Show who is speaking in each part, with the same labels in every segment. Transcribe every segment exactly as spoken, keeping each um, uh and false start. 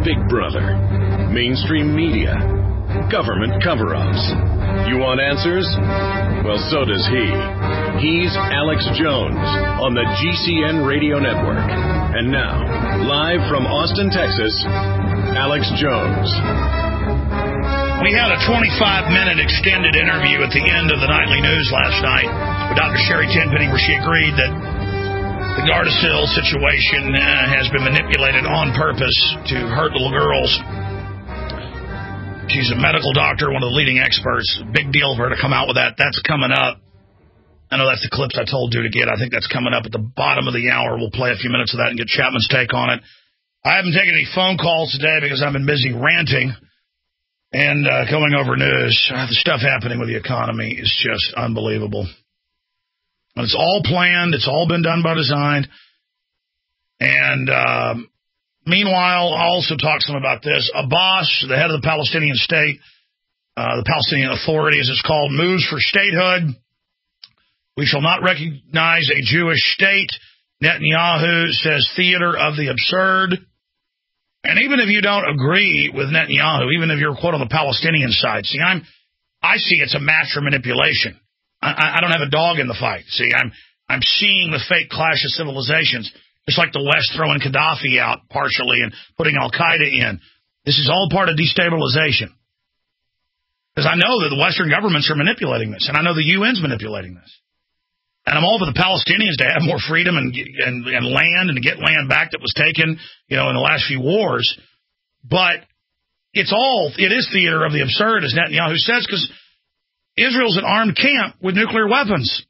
Speaker 1: Big Brother, mainstream media, government cover-ups. You want answers? Well, so does he. He's Alex Jones on the G C N Radio Network. And now, live from Austin, Texas, Alex Jones.
Speaker 2: We had a twenty-five minute extended interview at the end of the nightly news last night with Doctor Sherry Tenpenny, where she agreed that the Gardasil situation uh, has been manipulated on purpose to hurt little girls. She's a medical doctor, one of the leading experts. Big deal for her to come out with that. That's coming up. I know that's the clips I told you to get. I think that's coming up at the bottom of the hour. We'll play a few minutes of that and get Chapman's take on it. I haven't taken any phone calls today because I've been busy ranting and uh, going over news. Uh, the stuff happening with the economy is just unbelievable. And it's all planned. It's all been done by design. And um, meanwhile, I'll also talk to them about this. Abbas, the head of the Palestinian state, uh, the Palestinian Authority, as it's called, moves for statehood. We shall not recognize a Jewish state. Netanyahu says theater of the absurd. And even if you don't agree with Netanyahu, even if you're, quote, on the Palestinian side, see, I'm, I see it's a master manipulation. I, I don't have a dog in the fight. See, I'm I'm seeing the fake clash of civilizations, just like the West throwing Gaddafi out partially and putting Al-Qaeda in. This is all part of destabilization. Because I know that the Western governments are manipulating this, and I know the U N's manipulating this. And I'm all for the Palestinians to have more freedom and, and, and land and to get land back that was taken, you know, in the last few wars. But it's all, it is theater of the absurd, as Netanyahu says, because Israel's an armed camp with nuclear weapons.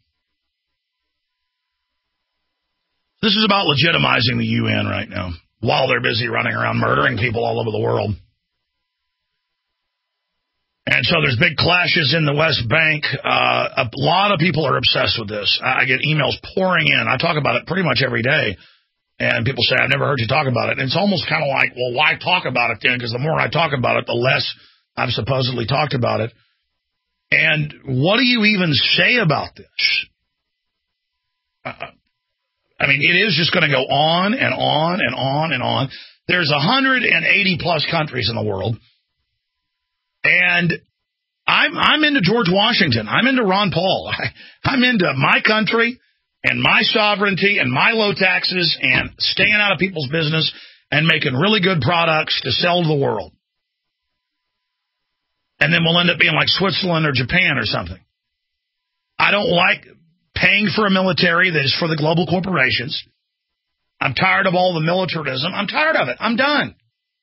Speaker 2: This is about legitimizing the U N right now, while they're busy running around murdering people all over the world. And so there's big clashes in the West Bank. Uh, a lot of people are obsessed with this. I get emails pouring in. I talk about it pretty much every day. And people say, I've never heard you talk about it. And it's almost kind of like, well, why talk about it then? Because the more I talk about it, the less I've supposedly talked about it. And what do you even say about this? Uh, I mean, it is just going to go on and on and on and on. There's one hundred eighty plus countries in the world. And I'm I'm into George Washington. I'm into Ron Paul. I, I'm into my country and my sovereignty and my low taxes and staying out of people's business and making really good products to sell to the world. And then we'll end up being like Switzerland or Japan or something. I don't like paying for a military that is for the global corporations. I'm tired of all the militarism. I'm tired of it. I'm done.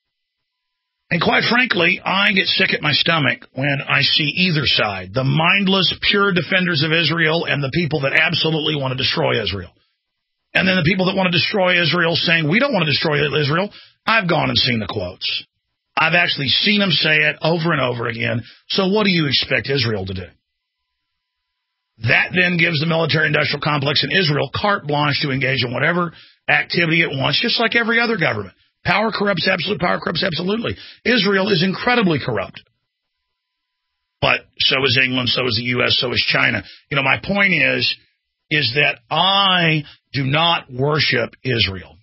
Speaker 2: And quite frankly, I get sick at my stomach when I see either side, the mindless, pure defenders of Israel and the people that absolutely want to destroy Israel. And then the people that want to destroy Israel saying, we don't want to destroy Israel. I've gone and seen the quotes. I've actually seen them say it over and over again. So what do you expect Israel to do? That then gives the military-industrial complex in Israel carte blanche to engage in whatever activity it wants, just like every other government. Power corrupts absolute. Power corrupts absolutely. Israel is incredibly corrupt. But so is England, so is the U S, so is China. You know, my point is, is that I do not worship Israel.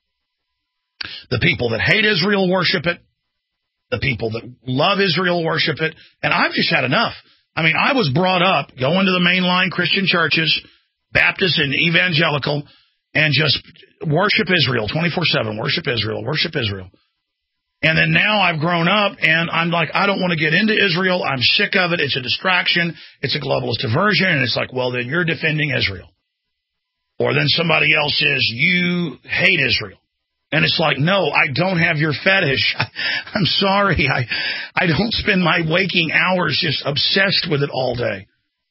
Speaker 2: The people that hate Israel worship it. The people that love Israel worship it. And I've just had enough. I mean, I was brought up going to the mainline Christian churches, Baptist and evangelical, and just worship Israel twenty-four seven, worship Israel, worship Israel. And then now I've grown up, and I'm like, I don't want to get into Israel. I'm sick of it. It's a distraction. It's a globalist diversion. And it's like, well, then you're defending Israel. Or then somebody else says, you hate Israel. And it's like, no, I don't have your fetish. I, I'm sorry. I, I don't spend my waking hours just obsessed with it all day.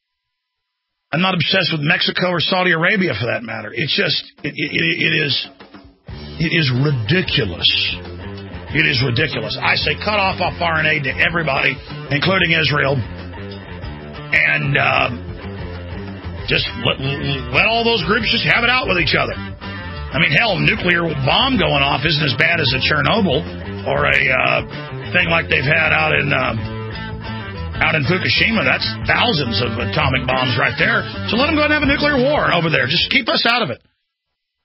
Speaker 2: I'm not obsessed with Mexico or Saudi Arabia for that matter. It's just, it, it, it is, it is ridiculous. It is ridiculous. I say cut off our foreign aid to everybody, including Israel, and uh, just let, let all those groups just have it out with each other. I mean, hell, a nuclear bomb going off isn't as bad as a Chernobyl or a uh, thing like they've had out in uh, out in Fukushima. That's thousands of atomic bombs right there. So let them go and have a nuclear war over there. Just keep us out of it.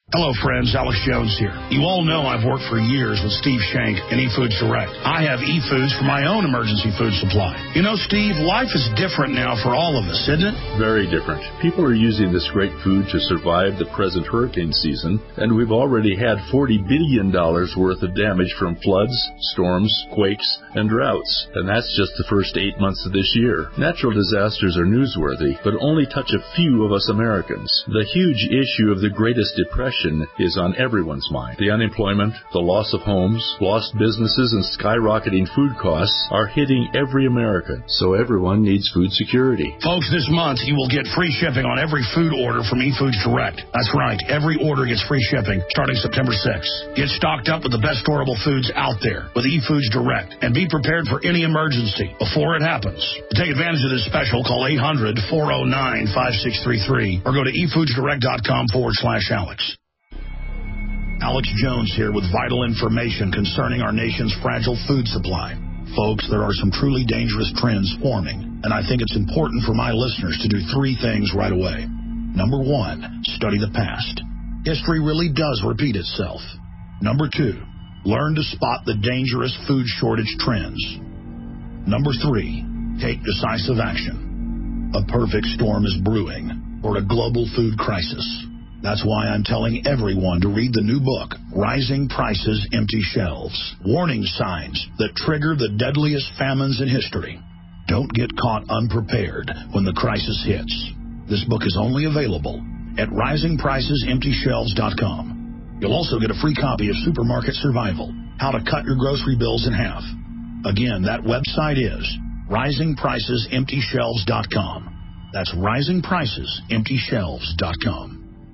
Speaker 2: Hello, friends. Alex Jones here. You all know I've worked for years with Steve Shank and eFoods Direct. I have eFoods for my own emergency food supply. You know, Steve, life is different now for all of us, isn't it?
Speaker 3: Very different. People are using this great food to survive the present hurricane season, and we've already had forty billion dollars worth of damage from floods, storms, quakes, and droughts. And that's just the first eight months of this year. Natural disasters are newsworthy, but only touch a few of us Americans. The huge issue of the Greatest Depression is on everyone's mind. The unemployment, the loss of homes, lost businesses, and skyrocketing food costs are hitting every American, so everyone needs food security.
Speaker 2: Folks, this month you will get free shipping on every food order from eFoods Direct. That's right, every order gets free shipping starting September sixth. Get stocked up with the best storable foods out there with eFoods Direct, and be prepared for any emergency before it happens. To take advantage of this special, call eight hundred, four oh nine, five six three three or go to efoodsdirect.com forward slash Alex. Alex Jones here with vital information concerning our nation's fragile food supply. Folks, there are some truly dangerous trends forming, and I think it's important for my listeners to do three things right away. Number one, study the past. History really does repeat itself. Number two, learn to spot the dangerous food shortage trends. Number three, take decisive action. A perfect storm is brewing for a global food crisis. That's why I'm telling everyone to read the new book, Rising Prices, Empty Shelves. Warning signs that trigger the deadliest famines in history. Don't get caught unprepared when the crisis hits. This book is only available at rising prices empty shelves dot com. You'll also get a free copy of Supermarket Survival, How to Cut Your Grocery Bills in Half. Again, that website is rising prices empty shelves dot com. That's rising prices empty shelves dot com.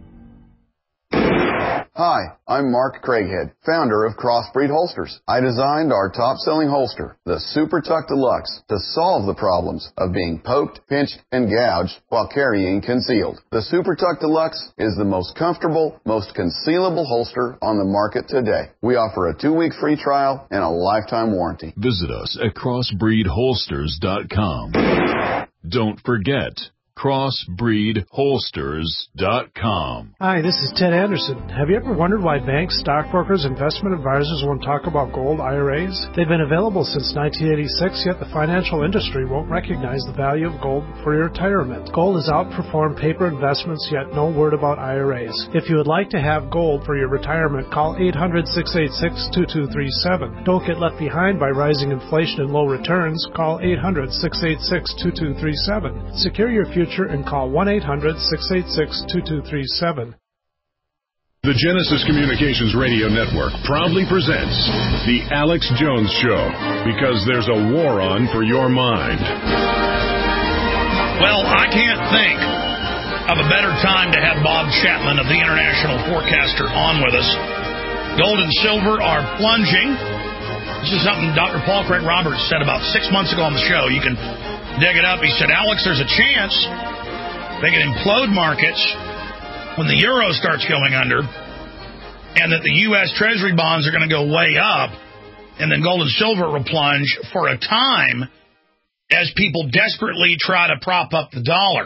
Speaker 4: Hi, I'm Mark Craighead, founder of Crossbreed Holsters. I designed our top-selling holster, the Super Tuck Deluxe, to solve the problems of being poked, pinched, and gouged while carrying concealed. The Super Tuck Deluxe is the most comfortable, most concealable holster on the market today. We offer a two-week free trial and a lifetime warranty.
Speaker 5: Visit us at crossbreed holsters dot com. Don't forget, crossbreed holsters dot com.
Speaker 6: Hi, this is Ted Anderson. Have you ever wondered why banks, stockbrokers, investment advisors won't talk about gold I R As? They've been available since nineteen eighty-six, yet the financial industry won't recognize the value of gold for your retirement. Gold has outperformed paper investments, yet no word about I R As. If you would like to have gold for your retirement, call eight hundred, six eight six, two two three seven. Don't get left behind by rising inflation and low returns. Call eight hundred, six eight six, two two three seven. Secure your future and call one eight hundred, six eight six, two two three seven.
Speaker 1: The Genesis Communications Radio Network proudly presents The Alex Jones Show, because there's a war on for your mind.
Speaker 2: Well, I can't think of a better time to have Bob Chapman of the International Forecaster on with us. Gold and silver are plunging. This is something Doctor Paul Craig Roberts said about six months ago on the show. You can dig it up. He said, Alex, there's a chance they can implode markets when the euro starts going under, and that the U S Treasury bonds are going to go way up, and then gold and silver will plunge for a time as people desperately try to prop up the dollar.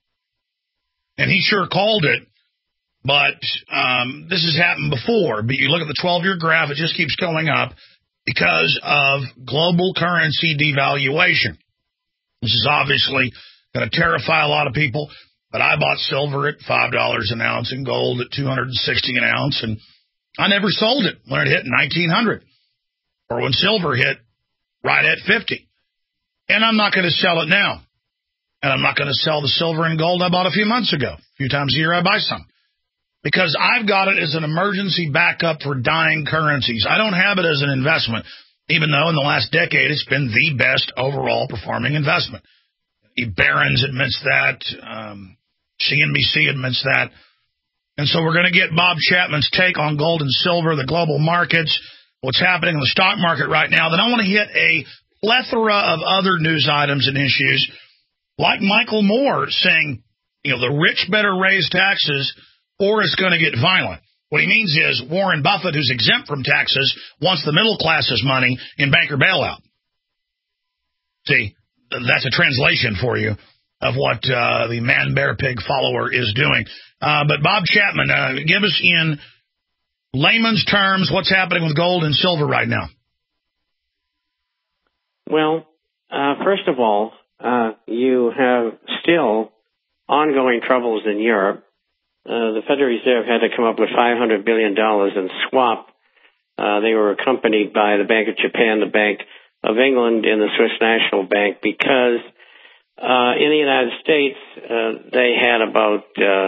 Speaker 2: And he sure called it, but um, this has happened before. But you look at the twelve-year graph, it just keeps going up because of global currency devaluation. This is obviously going to terrify a lot of people, but I bought silver at five dollars an ounce and gold at two hundred sixty an ounce, and I never sold it when it hit nineteen hundred or when silver hit right at fifty. And I'm not going to sell it now. And I'm not going to sell the silver and gold I bought a few months ago. A few times a year I buy some. Because I've got it as an emergency backup for dying currencies. I don't have it as an investment, even though in the last decade it's been the best overall performing investment. Barron's admits that. Um, C N B C admits that. And so we're going to get Bob Chapman's take on gold and silver, the global markets, what's happening in the stock market right now. Then I want to hit a plethora of other news items and issues, like Michael Moore saying, you know, the rich better raise taxes or it's going to get violent. What he means is Warren Buffett, who's exempt from taxes, wants the middle class's money in banker bailout. See, that's a translation for you. of what uh, the Man Bear Pig follower is doing. Uh, but Bob Chapman, uh, give us in layman's terms what's happening with gold and silver right now.
Speaker 7: Well, uh, first of all, uh, you have still ongoing troubles in Europe. Uh, the Federal Reserve had to come up with five hundred billion dollars in swap. Uh, they were accompanied by the Bank of Japan, the Bank of England, and the Swiss National Bank because uh, in the United States uh, they had about uh,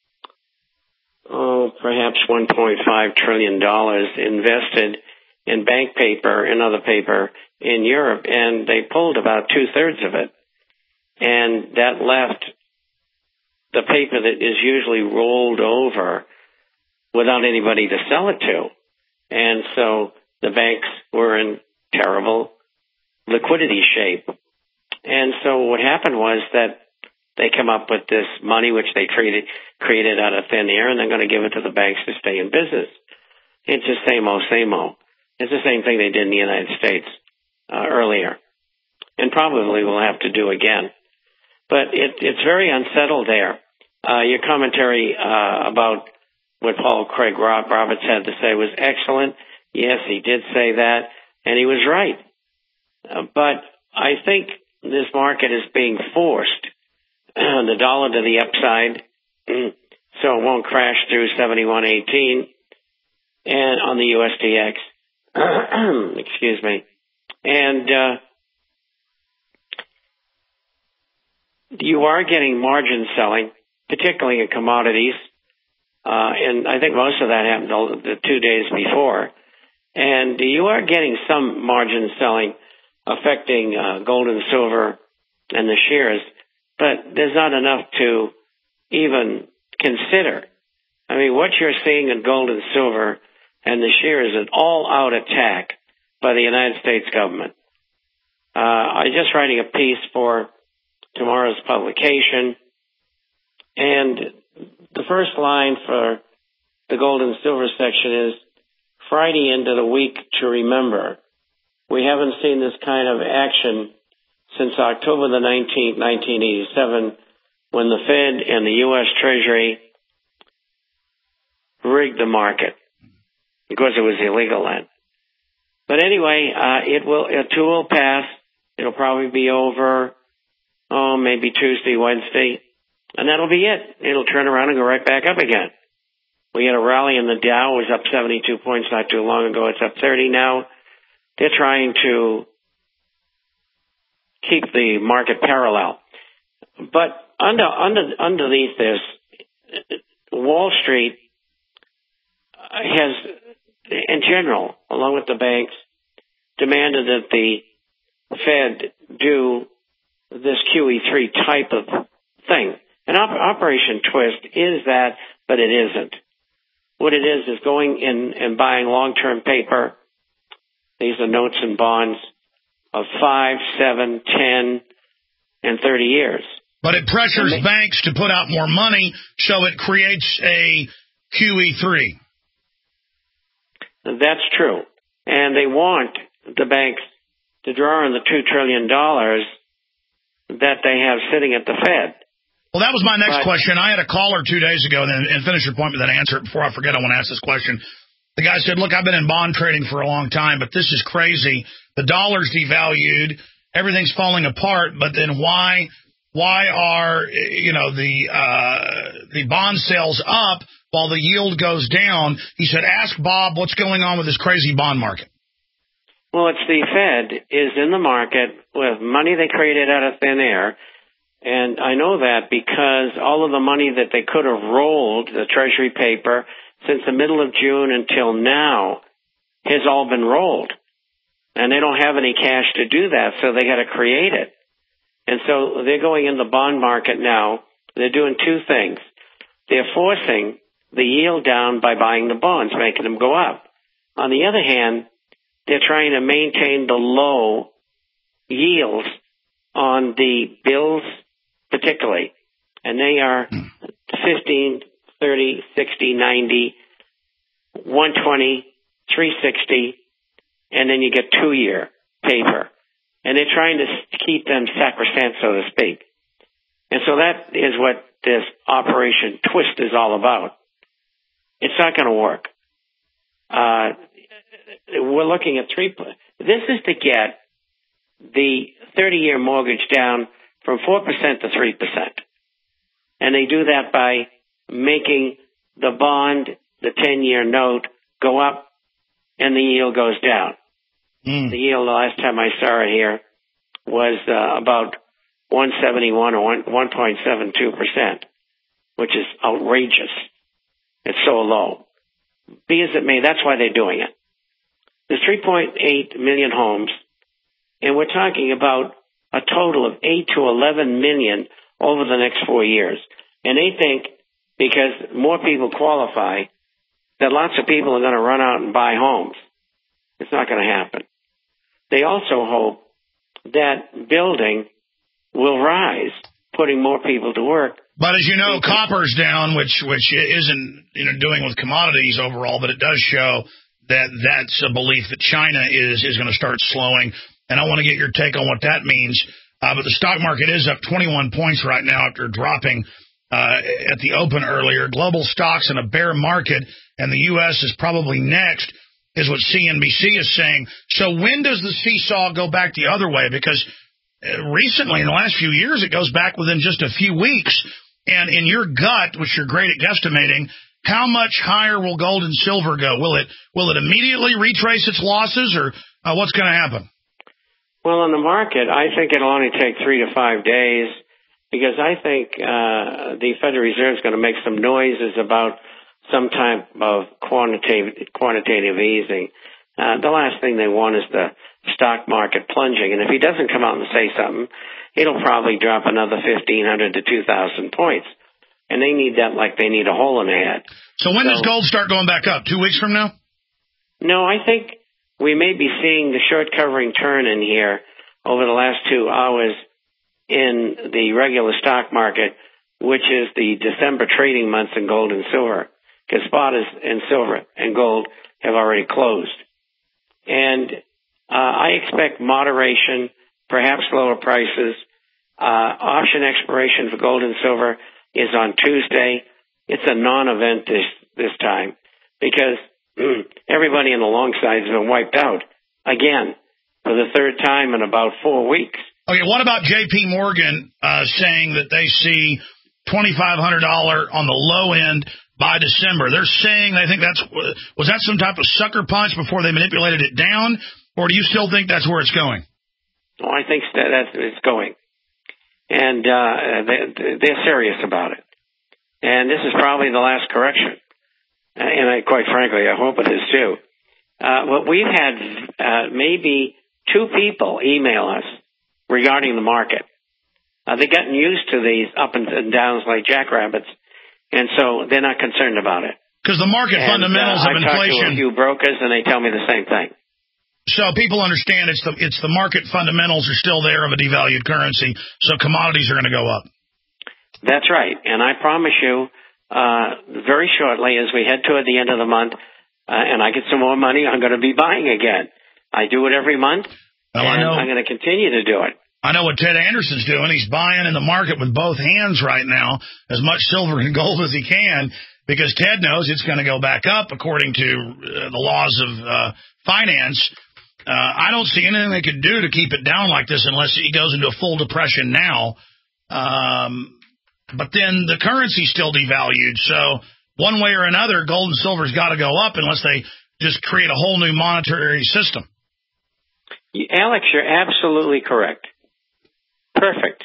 Speaker 7: oh perhaps one point five trillion dollars invested in bank paper and other paper in Europe, and they pulled about two thirds of it, and that left the paper that is usually rolled over without anybody to sell it to. And so the banks were in terrible liquidity shape. And so what happened was that they come up with this money, which they created, created out of thin air, and they're going to give it to the banks to stay in business. It's the same old, same old. It's the same thing they did in the United States uh, earlier, and probably will have to do again. But it, it's very unsettled there. Uh, your commentary uh, about what Paul Craig Roberts had to say was excellent. Yes, he did say that, and he was right. Uh, but I think this market is being forced, the dollar to the upside, so it won't crash through seventy-one eighteen and on the U S D X. Excuse me. And uh, you are getting margin selling, particularly in commodities. Uh, and I think most of that happened the two days before. And you are getting some margin selling affecting uh, gold and silver and the shares, but there's not enough to even consider. I mean, what you're seeing in gold and silver and the shares is an all-out attack by the United States government. Uh, I'm just writing a piece for tomorrow's publication, and the first line for the gold and silver section is Friday into the week to remember. We haven't seen this kind of action since October the nineteenth, nineteen eighty-seven, when the Fed and the U S Treasury rigged the market because it was illegal then. But anyway, uh, it will, it too will pass. It'll probably be over, oh, maybe Tuesday, Wednesday. And that'll be it. It'll turn around and go right back up again. We had a rally in the Dow. It was up seventy-two points not too long ago. It's up thirty now. They're trying to keep the market parallel. But under, under, underneath this, Wall Street has, in general, along with the banks, demanded that the Fed do this Q E three type of thing. An op- Operation Twist is that, but it isn't. What it is is going in and buying long-term paper. These are notes and bonds of five, seven, ten, and thirty years.
Speaker 2: But it pressures
Speaker 7: they,
Speaker 2: banks to put out more money, so it creates a Q E three.
Speaker 7: That's true. And they want the banks to draw on the two trillion dollars that they have sitting at the Fed.
Speaker 2: Well, that was my next
Speaker 7: but,
Speaker 2: question. I had a caller two days ago, and, and finish your point, but then answer it before I forget. I want to ask this question. The guy said, look, I've been in bond trading for a long time, but this is crazy. The dollar's devalued. Everything's falling apart. But then why why are, you know, the uh, the bond sales up while the yield goes down? He said, ask Bob what's going on with this crazy bond market.
Speaker 7: Well, it's the Fed is in the market with money they created out of thin air. And I know that because all of the money that they could have rolled, the Treasury paper, since the middle of June until now, has all been rolled. And they don't have any cash to do that, so they got to create it. And so they're going in the bond market now. They're doing two things. They're forcing the yield down by buying the bonds, making them go up. On the other hand, they're trying to maintain the low yields on the bills particularly. And they are fifteen, thirty, sixty, ninety, one twenty, three sixty, and then you get two-year paper. And they're trying to keep them sacrosanct, so to speak. And so that is what this Operation Twist is all about. It's not going to work. Uh, we're looking at three. This is to get the thirty-year mortgage down from four percent to three percent. And they do that by making the bond, the ten-year note, go up, and the yield goes down. Mm. The yield, the last time I saw it here, was uh, about one seventy-one or one point seven two percent, which is outrageous. It's so low. Be as it may, that's why they're doing it. There's three point eight million homes, and we're talking about a total of eight to eleven million over the next four years. And they think because more people qualify that lots of people are going to run out and buy homes. It's not going to happen. They also hope that building will rise, putting more people to work.
Speaker 2: But as you know, copper's down, which which isn't you know doing with commodities overall, but it does show that that's a belief that China is is going to start slowing. And I want to get your take on what that means. Uh, but the stock market is up twenty-one points right now after dropping uh, at the open earlier. Global stocks in a bear market, and the U S is probably next, is what C N B C is saying. So when does the seesaw go back the other way? Because recently, in the last few years, it goes back within just a few weeks. And in your gut, which you're great at guesstimating, how much higher will gold and silver go? Will it will it immediately retrace its losses, or uh, what's going to happen?
Speaker 7: Well, in the market, I think it'll only take three to five days because I think uh, the Federal Reserve is going to make some noises about some type of quantitative quantitative easing. Uh, the last thing they want is the stock market plunging, and if he doesn't come out and say something, it'll probably drop another fifteen hundred to two thousand points, and they need that like they need a hole in their head.
Speaker 2: So when so, does gold start going back up? Two weeks from now?
Speaker 7: No, I think we may be seeing the short covering turn in here over the last two hours in the regular stock market, which is the December trading months in gold and silver, because spot is, and silver and gold have already closed. And uh, I expect moderation, perhaps lower prices. Uh, option expiration for gold and silver is on Tuesday. It's a non-event this this time because everybody in the long side has been wiped out again for the third time in about four weeks.
Speaker 2: Okay, what about J P Morgan uh, saying that they see twenty-five hundred dollars on the low end by December? They're saying they think that's was that some type of sucker punch before they manipulated it down, or do you still think that's where it's going?
Speaker 7: Oh, I think that that's it's going, and uh, they, they're serious about it. And this is probably the last correction. And I, quite frankly, I hope it is too. Uh, but we've had uh, maybe two people email us regarding the market. Uh, they've gotten used to these up and downs like jackrabbits, and so they're not concerned about it.
Speaker 2: Because the market and, fundamentals
Speaker 7: uh,
Speaker 2: of inflation.
Speaker 7: I've talked to a few brokers, and they tell me the same thing.
Speaker 2: So people understand it's the it's the market fundamentals are still there of a devalued currency, so commodities are going to go up.
Speaker 7: That's right, and I promise you, uh, very shortly as we head toward the end of the month, uh, and I get some more money, I'm going to be buying again. I do it every month,
Speaker 2: well,
Speaker 7: and
Speaker 2: I know,
Speaker 7: I'm going to continue to do it.
Speaker 2: I know what Ted Anderson's doing. He's buying in the market with both hands right now, as much silver and gold as he can, because Ted knows it's going to go back up according to uh, the laws of uh, finance. Uh, I don't see anything they could do to keep it down like this unless he goes into a full depression now. Um, but then the currency's still devalued. So one way or another, gold and silver's got to go up unless they just create a whole new monetary system.
Speaker 7: Alex, you're absolutely correct. Perfect.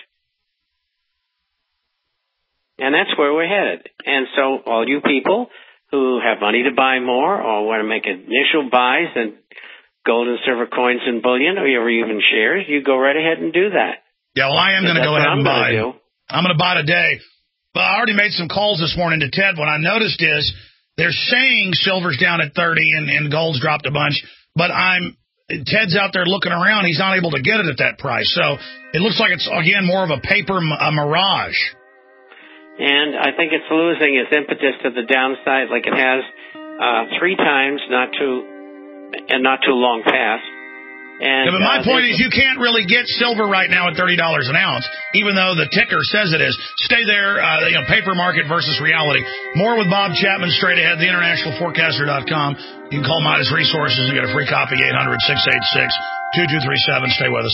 Speaker 7: And that's where we're headed. And so all you people who have money to buy more or want to make initial buys in gold and silver coins and bullion or even shares, you go right ahead and do that.
Speaker 2: Yeah, well, I am going to go ahead and buy.
Speaker 7: Do.
Speaker 2: I'm going to buy today. But I already made some calls this morning to Ted. What I noticed is they're saying silver's down at thirty and, and gold's dropped a bunch. But I'm Ted's out there looking around. He's not able to get it at that price. So it looks like it's, again, more of a paper a mirage.
Speaker 7: And I think it's losing its impetus to the downside like it has uh, three times, not too, and not too long past. And
Speaker 2: yeah, but my
Speaker 7: uh,
Speaker 2: point is you can't really get silver right now at thirty dollars an ounce, even though the ticker says it is. Stay there, uh, you know, paper market versus reality. More with Bob Chapman straight ahead, the international forecaster dot com. You can call Midas Resources and get a free copy, eight hundred, six eight six, two two three seven. Stay with us.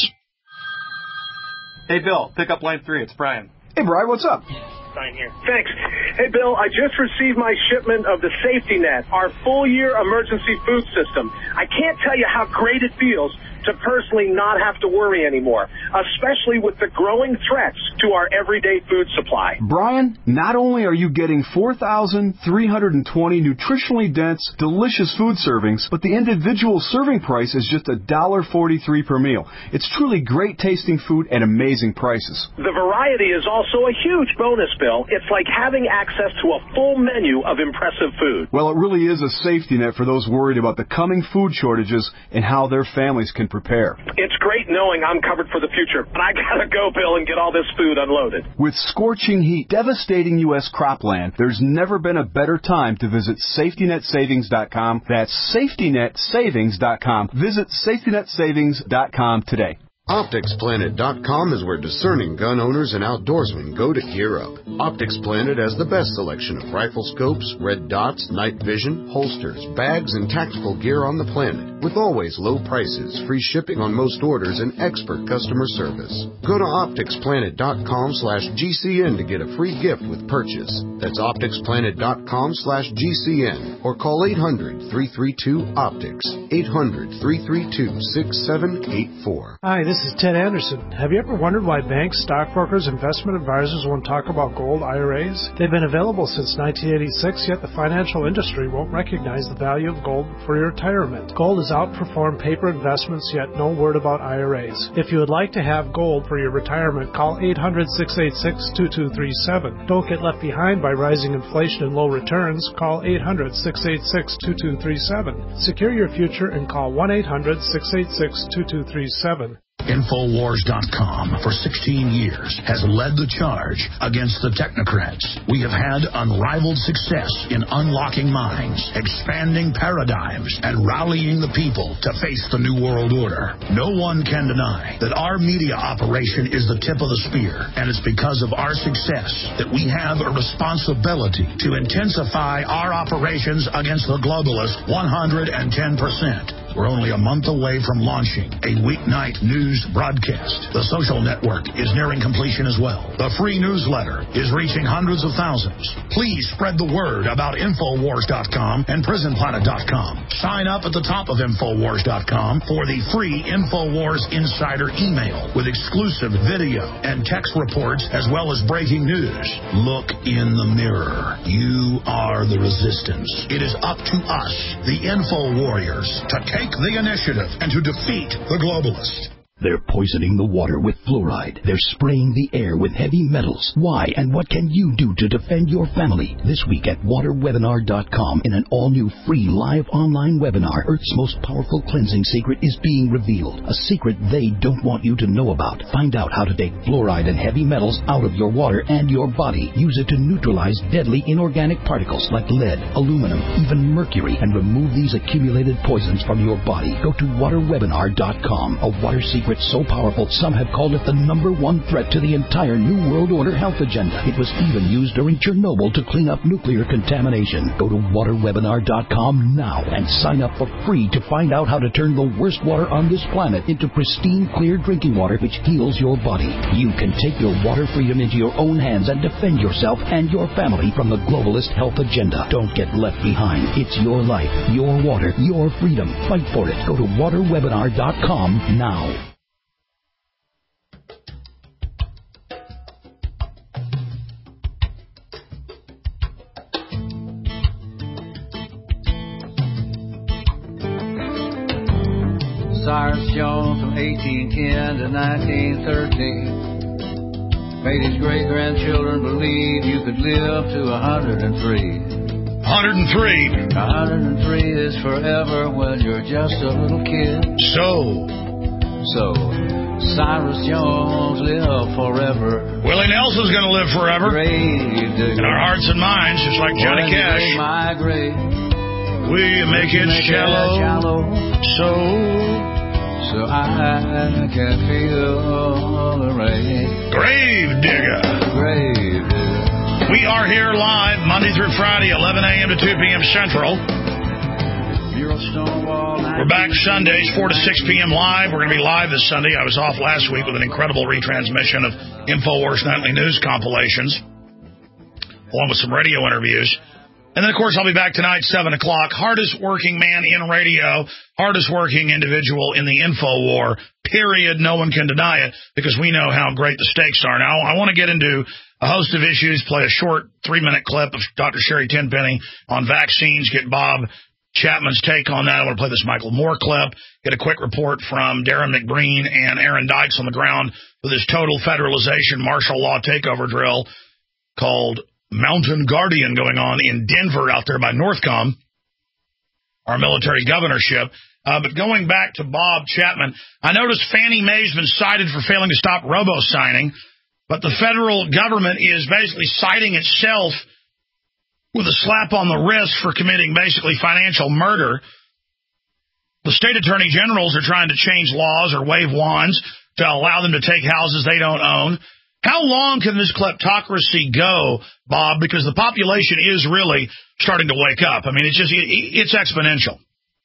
Speaker 8: Hey, Bill, pick up line three. It's Brian.
Speaker 9: Hey, Brian, what's up?
Speaker 10: Here. Thanks. Hey, Bill, I just received my shipment of the Safety Net, our full-year emergency food system. I can't tell you how great it feels to personally not have to worry anymore, especially with the growing threats to our everyday food supply.
Speaker 9: Brian, not only are you getting four thousand three hundred twenty nutritionally dense, delicious food servings, but the individual serving price is just one dollar forty-three per meal. It's truly great tasting food at amazing prices.
Speaker 10: The variety is also a huge bonus, Bill. It's like having access to a full menu of impressive food.
Speaker 9: Well, it really is a safety net for those worried about the coming food shortages and how their families can prepare.
Speaker 10: It's great knowing I'm covered for the future, but I gotta go, Bill, and get all this food unloaded.
Speaker 9: With scorching heat devastating U S cropland, there's never been a better time to visit safety net savings dot com. That's safety net savings dot com. Visit safety net savings dot com today.
Speaker 11: Optics Planet dot com is where discerning gun owners and outdoorsmen go to gear up. Optics Planet has the best selection of rifle scopes, red dots, night vision, holsters, bags, and tactical gear on the planet, with always low prices, free shipping on most orders, and expert customer service. Go to Optics Planet dot com slash G C N to get a free gift with purchase. That's Optics Planet dot com slash G C N or call eight hundred, three three two, optics, eight hundred, three three two, six seven eight four.
Speaker 6: Hi, this This is Ted Anderson. Have you ever wondered why banks, stockbrokers, investment advisors won't talk about gold I R As? They've been available since nineteen eighty-six, yet the financial industry won't recognize the value of gold for your retirement. Gold has outperformed paper investments, yet no word about I R As. If you would like to have gold for your retirement, call eight hundred, six eight six, two two three seven. Don't get left behind by rising inflation and low returns. Call eight hundred, six eight six, two two three seven. Secure your future and call one eight hundred, six eight six, two two three seven.
Speaker 2: Infowars dot com for sixteen years has led the charge against the technocrats. We have had unrivaled success in unlocking minds, expanding paradigms, and rallying the people to face the New World Order. No one can deny that our media operation is the tip of the spear, and it's because of our success that we have a responsibility to intensify our operations against the globalists one hundred ten percent. We're only a month away from launching a weeknight news broadcast. The social network is nearing completion as well. The free newsletter is reaching hundreds of thousands. Please spread the word about Infowars dot com and Prison Planet dot com. Sign up at the top of Infowars dot com for the free Infowars Insider email with exclusive video and text reports as well as breaking news. Look in the mirror. You are the resistance. It is up to us, the Info Warriors, to take the initiative and to defeat the globalists.
Speaker 12: They're poisoning the water with fluoride. They're spraying the air with heavy metals. Why and what can you do to defend your family? This week at water webinar dot com, in an all-new free live online webinar, Earth's most powerful cleansing secret is being revealed. A secret they don't want you to know about. Find out how to take fluoride and heavy metals out of your water and your body. Use it to neutralize deadly inorganic particles like lead, aluminum, even mercury, and remove these accumulated poisons from your body. Go to water webinar dot com. A water secret so powerful, some have called it the number one threat to the entire New World Order health agenda. It was even used during Chernobyl to clean up nuclear contamination. Go to water webinar dot com now and sign up for free to find out how to turn the worst water on this planet into pristine, clear drinking water which heals your body. You can take your water freedom into your own hands and defend yourself and your family from the globalist health agenda. Don't get left behind. It's your life, your water, your freedom. Fight for it. Go to water webinar dot com now.
Speaker 13: Cyrus Jones from eighteen ten to nineteen thirteen made his great-grandchildren believe you could live to one hundred three.
Speaker 2: one hundred three.
Speaker 13: one hundred three is forever when you're just a little kid.
Speaker 2: So.
Speaker 13: So, Cyrus Jones lived forever.
Speaker 2: Willie Nelson's going to live forever. In our hearts and minds, just like Johnny Cash.
Speaker 13: My grave,
Speaker 2: we make it
Speaker 13: make
Speaker 2: shallow,
Speaker 13: shallow.
Speaker 2: So,
Speaker 13: so I can feel the rain.
Speaker 2: Grave digger.
Speaker 13: Grave digger.
Speaker 2: We are here live Monday through Friday, eleven a.m. to two p.m. Central. We're back Sundays, four to six p.m. live. We're going to be live this Sunday. I was off last week with an incredible retransmission of InfoWars Nightly News compilations, along with some radio interviews. And then, of course, I'll be back tonight, seven o'clock. Hardest working man in radio, hardest working individual in the info war, period. No one can deny it, because we know how great the stakes are. Now, I want to get into a host of issues, play a short three-minute clip of Doctor Sherry Tenpenny on vaccines, get Bob Chapman's take on that. I want to play this Michael Moore clip, get a quick report from Darren McBreen and Aaron Dykes on the ground for this total federalization martial law takeover drill called Mountain Guardian going on in Denver out there by Northcom, our military governorship. Uh, but going back to Bob Chapman, I noticed Fannie Mae's been cited for failing to stop robo-signing, but the federal government is basically citing itself with a slap on the wrist for committing basically financial murder. The state attorney generals are trying to change laws or wave wands to allow them to take houses they don't own. How long can this kleptocracy go, Bob? Because the population is really starting to wake up. I mean, it's just, it's exponential.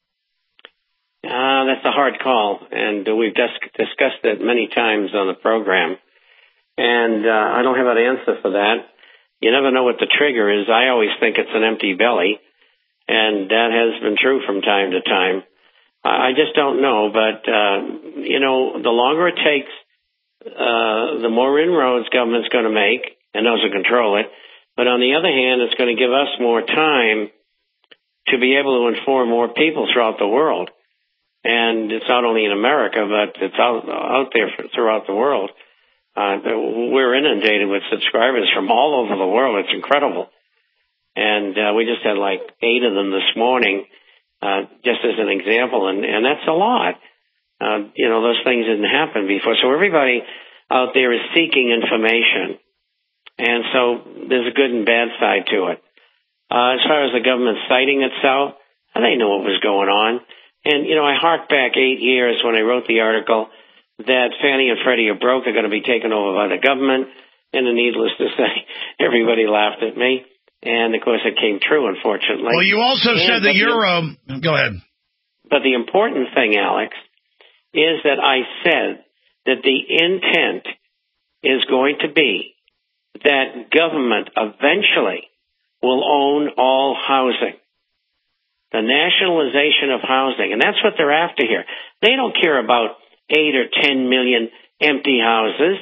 Speaker 7: Uh, that's a hard call, and we've dis- discussed it many times on the program. And uh, I don't have an answer for that. You never know what the trigger is. I always think it's an empty belly, and that has been true from time to time. I just don't know, but, uh, you know, the longer it takes, Uh, the more inroads government's going to make, and those who control it. But on the other hand, it's going to give us more time to be able to inform more people throughout the world. And it's not only in America, but it's out, out there for, throughout the world. Uh, we're inundated with subscribers from all over the world. It's incredible. And uh, we just had like eight of them this morning, uh, just as an example, and, and that's a lot. Uh, you know, those things didn't happen before. So everybody out there is seeking information. And so there's a good and bad side to it. Uh, as far as the government citing itself, they knew what was going on. And, you know, I hark back eight years when I wrote the article that Fannie and Freddie are broke, they're going to be taken over by the government. And needless to say, everybody laughed at me. And, of course, it came true, unfortunately.
Speaker 2: Well, you also and, said the euro. The, go ahead.
Speaker 7: But the important thing, Alex, is that I said that the intent is going to be that government eventually will own all housing. The nationalization of housing. And that's what they're after here. They don't care about eight or ten million empty houses.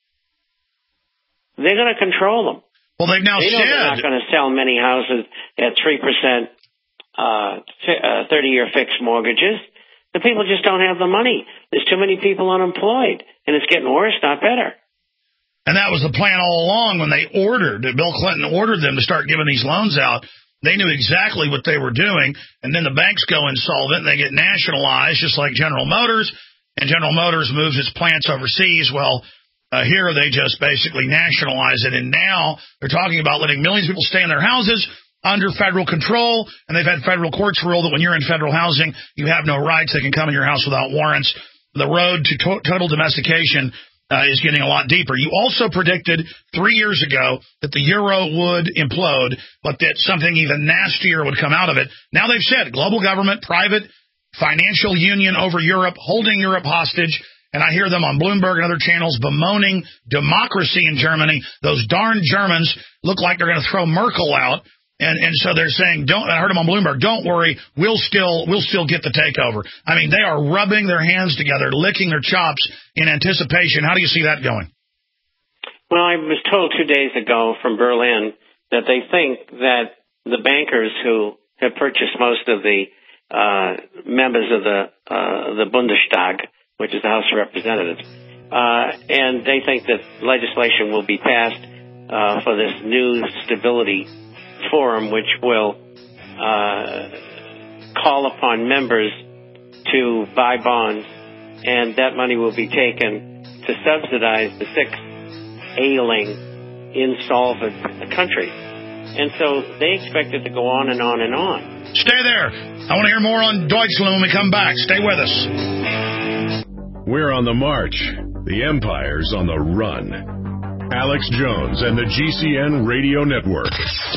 Speaker 7: They're going to control them.
Speaker 2: Well, they've now
Speaker 7: they know
Speaker 2: said
Speaker 7: they're not going to sell many houses at three percent uh, thirty-year fixed mortgages. The people just don't have the money. There's too many people unemployed, and it's getting worse, not better.
Speaker 2: And that was the plan all along when they ordered, Bill Clinton ordered them to start giving these loans out. They knew exactly what they were doing, and then the banks go insolvent, and they get nationalized, just like General Motors, and General Motors moves its plants overseas. Well, uh, here they just basically nationalize it, and now they're talking about letting millions of people stay in their houses under federal control, and they've had federal courts rule that when you're in federal housing, you have no rights. They can come in your house without warrants. The road to, to- total domestication uh, is getting a lot deeper. You also predicted three years ago that the euro would implode, but that something even nastier would come out of it. Now they've said global government, private financial union over Europe, holding Europe hostage. And I hear them on Bloomberg and other channels bemoaning democracy in Germany. Those darn Germans look like they're going to throw Merkel out. And and so they're saying, don't. I heard them on Bloomberg. Don't worry, we'll still we'll still get the takeover. I mean, they are rubbing their hands together, licking their chops in anticipation. How do you see that going?
Speaker 7: Well, I was told two days ago from Berlin that they think that the bankers who have purchased most of the uh, members of the uh, the Bundestag, which is the House of Representatives, uh, and they think that legislation will be passed uh, for this new stability forum, which will uh, call upon members to buy bonds, and that money will be taken to subsidize the six ailing, insolvent countries. And so they expect it to go on and on and on.
Speaker 2: Stay there. I want to hear more on Deutschland when we come back. Stay with us.
Speaker 1: We're on the march. The empire's on the run. Alex Jones and the G C N Radio Network.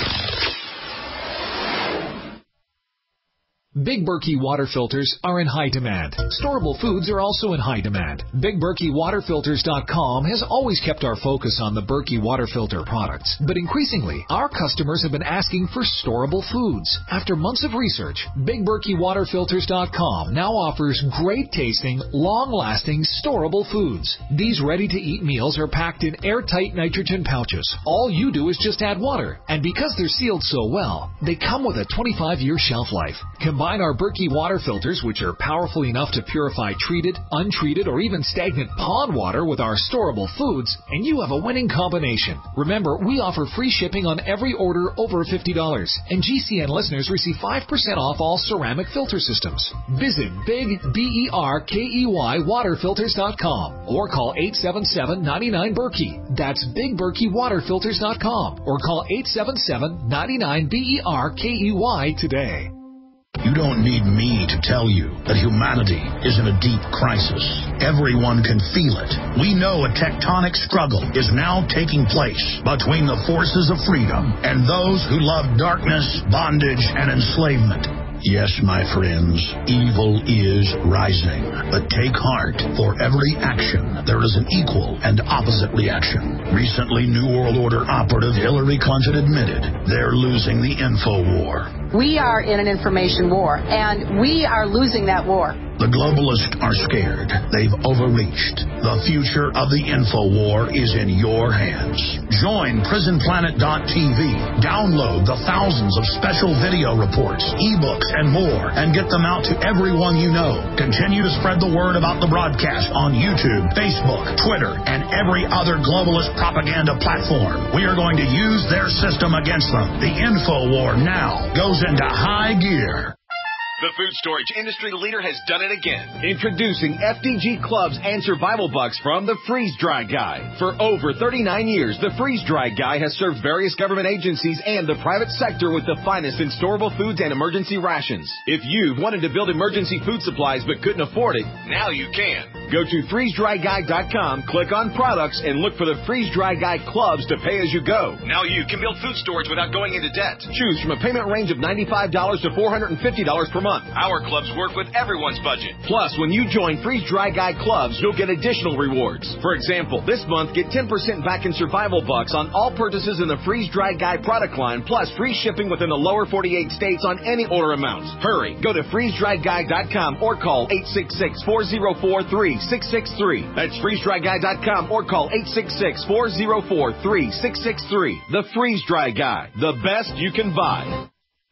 Speaker 14: Big Berkey water filters are in high demand. Storable foods are also in high demand. Big Berkey Water Filters dot com has always kept our focus on the Berkey water filter products, but increasingly, our customers have been asking for storable foods. After months of research, Big Berkey Water Filters dot com now offers great-tasting, long-lasting, storable foods. These ready-to-eat meals are packed in airtight nitrogen pouches. All you do is just add water, and because they're sealed so well, they come with a twenty-five year shelf life. Combine our Berkey water filters, which are powerful enough to purify treated, untreated, or even stagnant pond water with our storable foods, and you have a winning combination. Remember, we offer free shipping on every order over fifty dollars, and G C N listeners receive five percent off all ceramic filter systems. Visit Big B E R K E Y Water Filters dot com or call eight seven seven, nine nine, Berkey. That's Big Berkey Water Filters dot com or call eight seven seven, nine nine, B E R K E Y today.
Speaker 12: You don't need me to tell you that humanity is in a deep crisis. Everyone can feel it. We know a tectonic struggle is now taking place between the forces of freedom and those who love darkness, bondage, and enslavement. Yes, my friends, evil is rising. But take heart. For every action, there is an equal and opposite reaction. Recently, New World Order operative Hillary Clinton admitted they're losing the info war.
Speaker 15: We are in an information war, and we are losing that war.
Speaker 12: The globalists are scared. They've overreached. The future of the info war is in your hands. Join prison planet dot t v. Download the thousands of special video reports, ebooks, and more, and get them out to everyone you know. Continue to spread the word about the broadcast on YouTube, Facebook, Twitter, and every other globalist propaganda platform. We are going to use their system against them. The info war now goes into high gear.
Speaker 16: The food storage industry leader has done it again. Introducing F D G Clubs and Survival Bucks from the Freeze Dry Guy. For over thirty-nine years, the Freeze Dry Guy has served various government agencies and the private sector with the finest in storable foods and emergency rations. If you've wanted to build emergency food supplies but couldn't afford it, now you can. Go to freeze dry guy dot com, click on products, and look for the Freeze Dry Guy Clubs to pay as you go. Now you can build food storage without going into debt. Choose from a payment range of ninety-five dollars to four hundred fifty dollars per month. Our clubs work with everyone's budget. Plus, when you join Freeze Dry Guy Clubs, you'll get additional rewards. For example, this month, get ten percent back in Survival Bucks on all purchases in the Freeze Dry Guy product line, plus free shipping within the lower forty-eight states on any order amounts. Hurry, go to freeze dry guy dot com or call eight six six, four zero four, three six six three. That's freeze dry guy dot com or call eight six six, four zero four, three six six three. The Freeze Dry Guy, the best you can buy.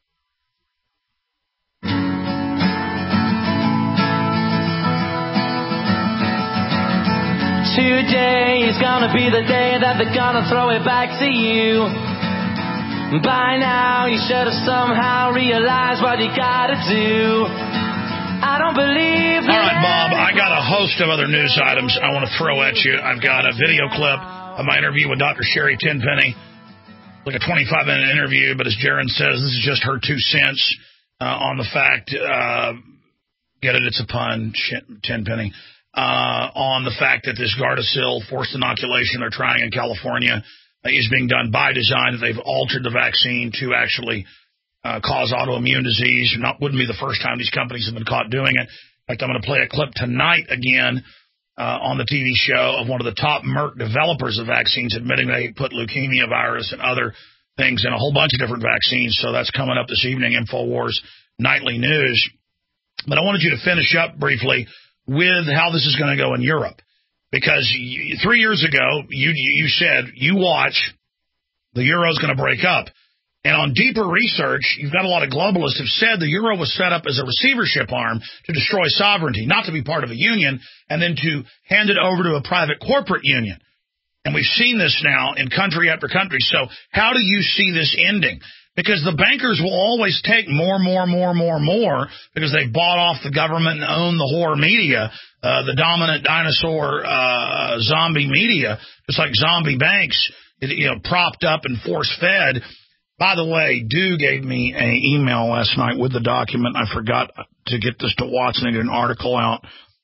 Speaker 17: Today is gonna be the day that they're gonna throw it back to you. By now, you should have somehow realized what you gotta do. I don't believe.
Speaker 2: All right, Bob, I got a host of other news items I want to throw at you. I've got a video clip of my interview with Doctor Sherry Tenpenny, like a twenty-five minute interview, but as Jaron says, this is just her two cents uh, on the fact, uh, get it, it's a pun, Tenpenny. Uh, on the fact that this Gardasil forced inoculation they're trying in California uh, is being done by design, that they've altered the vaccine to actually uh, cause autoimmune disease. Not wouldn't be the first time these companies have been caught doing it. In fact, I'm going to play a clip tonight again uh, on the T V show of one of the top Merck developers of vaccines admitting they put leukemia virus and other things in a whole bunch of different vaccines. So that's coming up this evening, InfoWars Nightly News. But I wanted you to finish up briefly with how this is going to go in Europe. Because you, three years ago, you you said, you watch, the euro's going to break up. And on deeper research, you've got a lot of globalists have said the euro was set up as a receivership arm to destroy sovereignty, not to be part of a union, and then to hand it over to a private corporate union. And we've seen this now in country after country. So how do you see this ending? Because the bankers will always take more, more, more, more, more because they bought off the government and own the whore media, uh, the dominant dinosaur uh, zombie media, just like zombie banks, you know, propped up and force-fed. By the way, Dew gave me an email last night with the document. I forgot to get this to Watson and get an article out.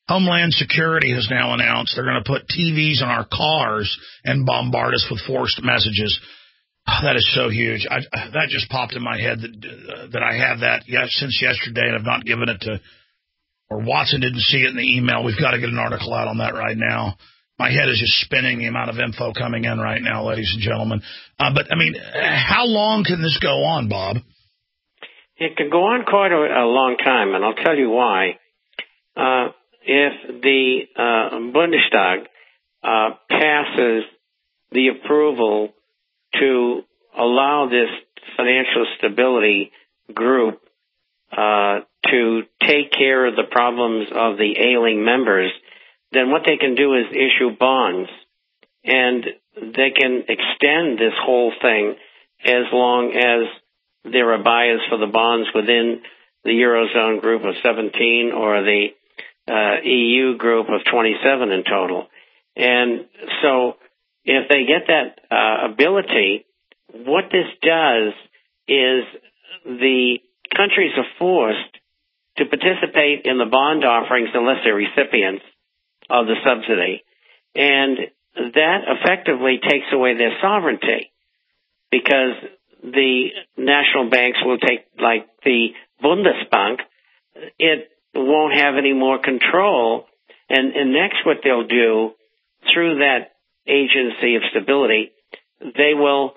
Speaker 2: Homeland Security has now announced they're going to put T Vs in our cars and bombard us with forced messages. Oh, that is so huge. I, that just popped in my head that uh, that I have that yes, since yesterday, and I've not given it to, or Watson didn't see it in the email. We've got to get an article out on that right now. My head is just spinning, the amount of info coming in right now, ladies and gentlemen. Uh, but, I mean, how long can this go on, Bob?
Speaker 7: It could go on quite a, a long time, and I'll tell you why. Uh, if the uh, Bundestag uh, passes the approval to allow this financial stability group uh, to take care of the problems of the ailing members, then what they can do is issue bonds, and they can extend this whole thing as long as there are buyers for the bonds within the Eurozone group of seventeen or the uh, E U group of twenty-seven in total. And so if they get that uh, ability, what this does is the countries are forced to participate in the bond offerings unless they're recipients of the subsidy. And that effectively takes away their sovereignty, because the national banks will take, like the Bundesbank, it won't have any more control. And, and next what they'll do through that agency of stability, they will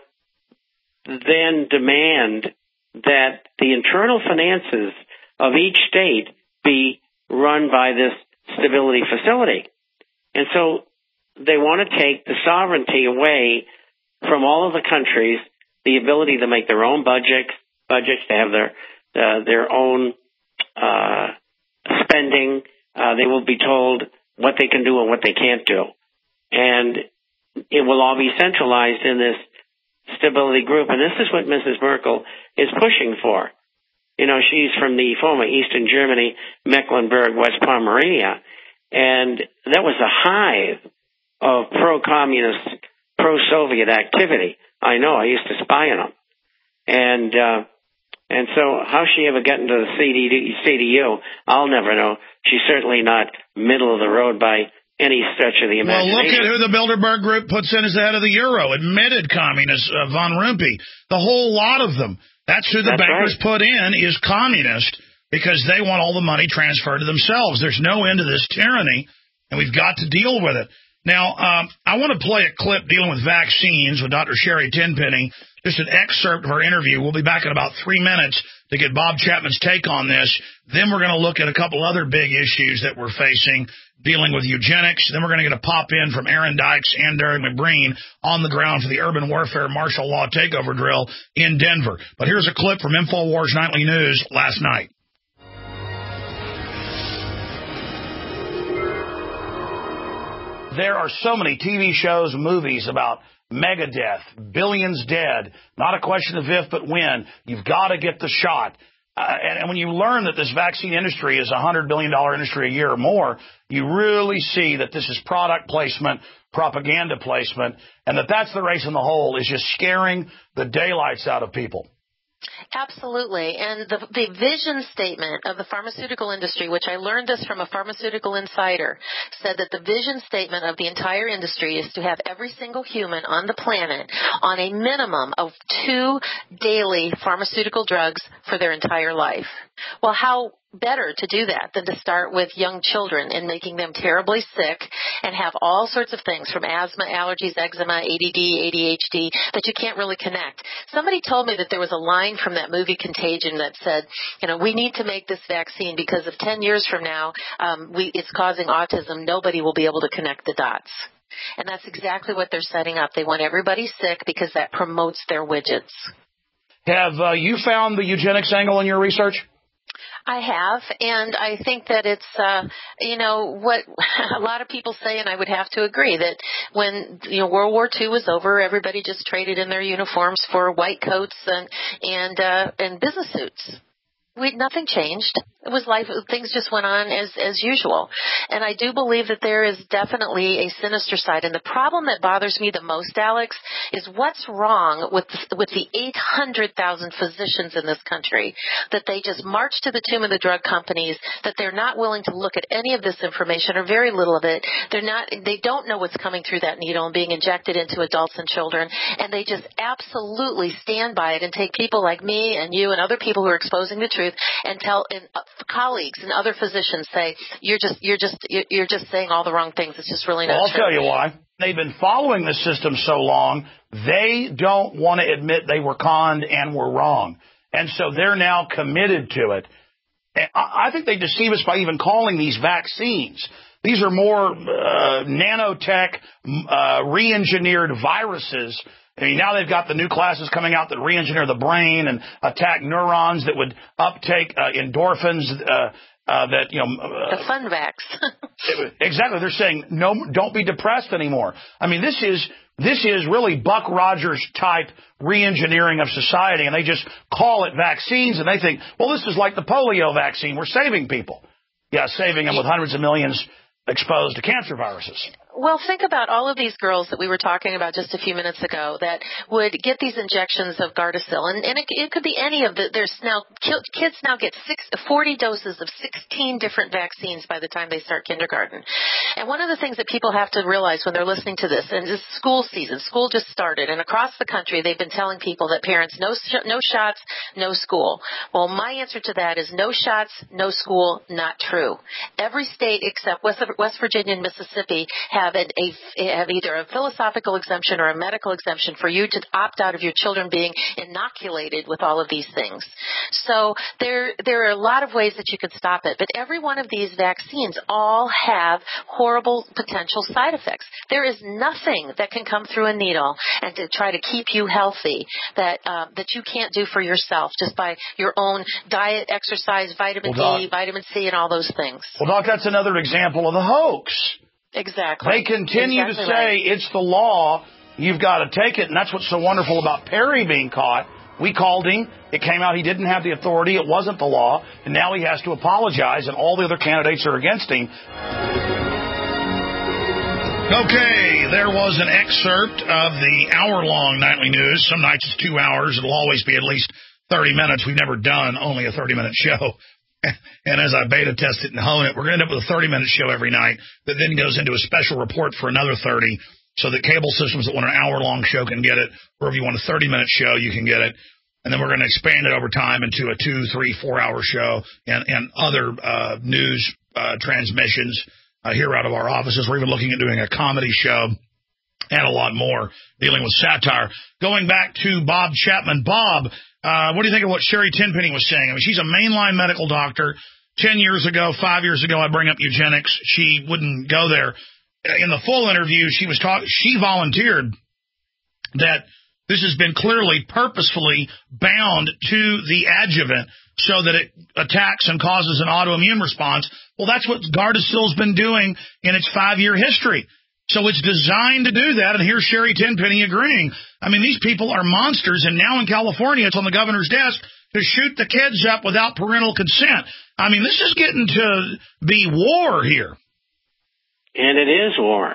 Speaker 7: then demand that the internal finances of each state be run by this stability facility. And so they want to take the sovereignty away from all of the countries, the ability to make their own budgets, budgets to have their uh, their own uh, spending. Uh, they will be told what they can do and what they can't do. And it will all be centralized in this stability group. And this is what Missus Merkel is pushing for. You know, she's from the former Eastern Germany, Mecklenburg, West Pomerania, and that was a hive of pro-communist, pro-Soviet activity. I know, I used to spy on them. And, uh, and so how she ever got into the C D U, I'll never know. She's certainly not middle of the road by any stretch of the imagination.
Speaker 2: Well, look at who the Bilderberg Group puts in as the head of the Euro, admitted communist, uh, Von Rumpi. The whole lot of them. That's who the
Speaker 7: That's
Speaker 2: bankers
Speaker 7: right.
Speaker 2: put in, is communist, because they want all the money transferred to themselves. There's no end to this tyranny, and we've got to deal with it. Now, um, I want to play a clip dealing with vaccines with Doctor Sherry Tenpenny, just an excerpt of our interview. We'll be back in about three minutes to get Bob Chapman's take on this. Then we're going to look at a couple other big issues that we're facing, dealing with eugenics. Then we're going to get a pop-in from Aaron Dykes and Derek McBreen on the ground for the urban warfare martial law takeover drill in Denver. But here's a clip from InfoWars Nightly News last night. There are so many T V shows and movies about mega death, billions dead, not a question of if but when. You've got to get the shot. Uh, and, and when you learn that this vaccine industry is a one hundred billion dollars industry a year or more, you really see that this is product placement, propaganda placement, and that that's the race in the hole, is just scaring the daylights out of people.
Speaker 18: Absolutely. And the, the vision statement of the pharmaceutical industry, which I learned this from a pharmaceutical insider, said that the vision statement of the entire industry is to have every single human on the planet on a minimum of two daily pharmaceutical drugs for their entire life. Well, how better to do that than to start with young children and making them terribly sick and have all sorts of things from asthma, allergies, eczema, A D D, A D H D that you can't really connect. Somebody told me that there was a line from that movie Contagion that said, you know, we need to make this vaccine because if ten years from now um, we, it's causing autism, nobody will be able to connect the dots. And that's exactly what they're setting up. They want everybody sick because that promotes their widgets.
Speaker 2: Have uh, you found the eugenics angle in your research?
Speaker 18: I have, and I think that it's, uh, you know, what a lot of people say, and I would have to agree, that when, you know, World War Two was over, everybody just traded in their uniforms for white coats and and uh, and business suits. We, nothing changed. It was life. Things just went on as, as usual. And I do believe that there is definitely a sinister side. And the problem that bothers me the most, Alex, is what's wrong with the, with the eight hundred thousand physicians in this country, that they just march to the tomb of the drug companies, that they're not willing to look at any of this information or very little of it. They're not, they don't know what's coming through that needle and being injected into adults and children. And they just absolutely stand by it and take people like me and you and other people who are exposing the truth and tell and, uh, colleagues and other physicians say, you're just, you're just, you're just saying all the wrong things. It's just really not
Speaker 2: well, I'll
Speaker 18: true.
Speaker 2: tell you why. They've been following the system so long, they don't want to admit they were conned and were wrong. And so they're now committed to it. And I think they deceive us by even calling these vaccines. These are more uh, nanotech, uh, re-engineered viruses. I mean, now they've got the new classes coming out that re-engineer the brain and attack neurons that would uptake uh, endorphins, uh, uh, that, you know. Uh,
Speaker 18: the fun vax.
Speaker 2: Exactly. They're saying, no, don't be depressed anymore. I mean, this is, this is really Buck Rogers type re-engineering of society, and they just call it vaccines, and they think, well, this is like the polio vaccine. We're saving people. Yeah, saving them with hundreds of millions exposed to cancer viruses.
Speaker 18: Well, think about all of these girls that we were talking about just a few minutes ago that would get these injections of Gardasil, and, and it, it could be any of the. There's now kids now get six, forty doses of sixteen different vaccines by the time they start kindergarten. And one of the things that people have to realize when they're listening to this, and this school season, school just started, and across the country they've been telling people that parents no sh- no shots, no school. Well, my answer to that is no shots, no school, not true. Every state except West, West Virginia and Mississippi have Have, a, have either a philosophical exemption or a medical exemption for you to opt out of your children being inoculated with all of these things. So there, there are a lot of ways that you could stop it, but every one of these vaccines all have horrible potential side effects. There is nothing that can come through a needle and to try to keep you healthy that uh, that you can't do for yourself just by your own diet, exercise, vitamin
Speaker 2: well,
Speaker 18: D,
Speaker 2: Doc,
Speaker 18: vitamin C, and all those things.
Speaker 2: Well, Doc, that's another example of the hoax.
Speaker 18: Exactly.
Speaker 2: They continue
Speaker 18: exactly
Speaker 2: to say
Speaker 18: right.
Speaker 2: It's the law. You've got to take it. And that's what's so wonderful about Perry being caught. We called him. It came out he didn't have the authority. It wasn't the law. And now he has to apologize. And all the other candidates are against him. Okay, there was an excerpt of the hour-long nightly news. Some nights it's two hours. It'll always be at least thirty minutes. We've never done only a thirty-minute show. And as I beta test it and hone it, we're going to end up with a thirty-minute show every night that then goes into a special report for another thirty so that cable systems that want an hour-long show can get it. Or if you want a thirty-minute show, you can get it. And then we're going to expand it over time into a two, three, four-hour show and, and other uh, news uh, transmissions uh, here out of our offices. We're even looking at doing a comedy show and a lot more dealing with satire. Going back to Bob Chapman. Bob, Uh, what do you think of what Sherry Tenpenny was saying? I mean, she's a mainline medical doctor. Ten years ago, five years ago, I bring up eugenics. She wouldn't go there. In the full interview, she was talking. She volunteered that this has been clearly purposefully bound to the adjuvant so that it attacks and causes an autoimmune response. Well, that's what Gardasil's been doing in its five-year history. So it's designed to do that, and here's Sherry Tenpenny agreeing. I mean, these people are monsters, and now in California it's on the governor's desk to shoot the kids up without parental consent. I mean, this is getting to be war here.
Speaker 7: And it is war.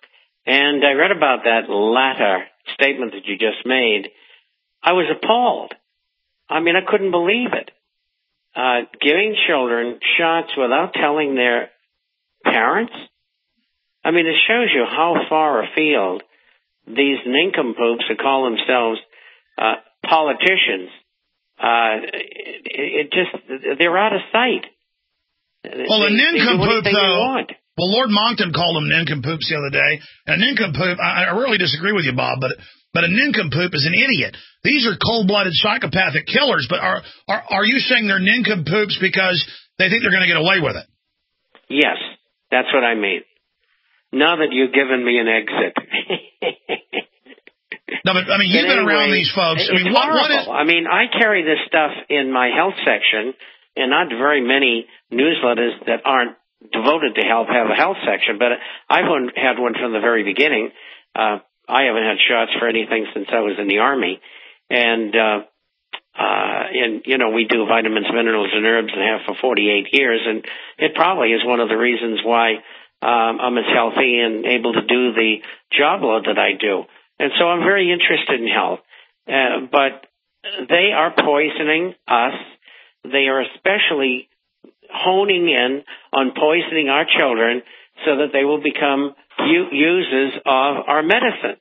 Speaker 7: And I read about that latter statement that you just made. I was appalled. I mean, I couldn't believe it. Uh, giving children shots without telling their parents? I mean, it shows you how far afield these nincompoops who call themselves uh, politicians, uh, it, it just, they're out of sight.
Speaker 2: Well,
Speaker 7: they,
Speaker 2: a nincompoop, though, well, Lord Monckton called them nincompoops the other day. And a nincompoop, I, I really disagree with you, Bob, but but a nincompoop is an idiot. These are cold-blooded psychopathic killers, but are, are, are you saying they're nincompoops because they think they're going to get away with it?
Speaker 7: Yes, that's what I mean. Now that you've given me an exit.
Speaker 2: No, but I mean, you've
Speaker 7: but
Speaker 2: been
Speaker 7: anyway,
Speaker 2: around these folks. I mean,
Speaker 7: it's
Speaker 2: what,
Speaker 7: horrible.
Speaker 2: what is?
Speaker 7: I mean, I carry this stuff in my health section, and not very many newsletters that aren't devoted to health have a health section. But I've had one from the very beginning. Uh, I haven't had shots for anything since I was in the Army, and uh, Uh, and, you know, we do vitamins, minerals, and herbs and have for forty-eight years, and it probably is one of the reasons why um, I'm as healthy and able to do the job load that I do. And so I'm very interested in health. Uh, but they are poisoning us. They are especially honing in on poisoning our children so that they will become u- users of our medicine.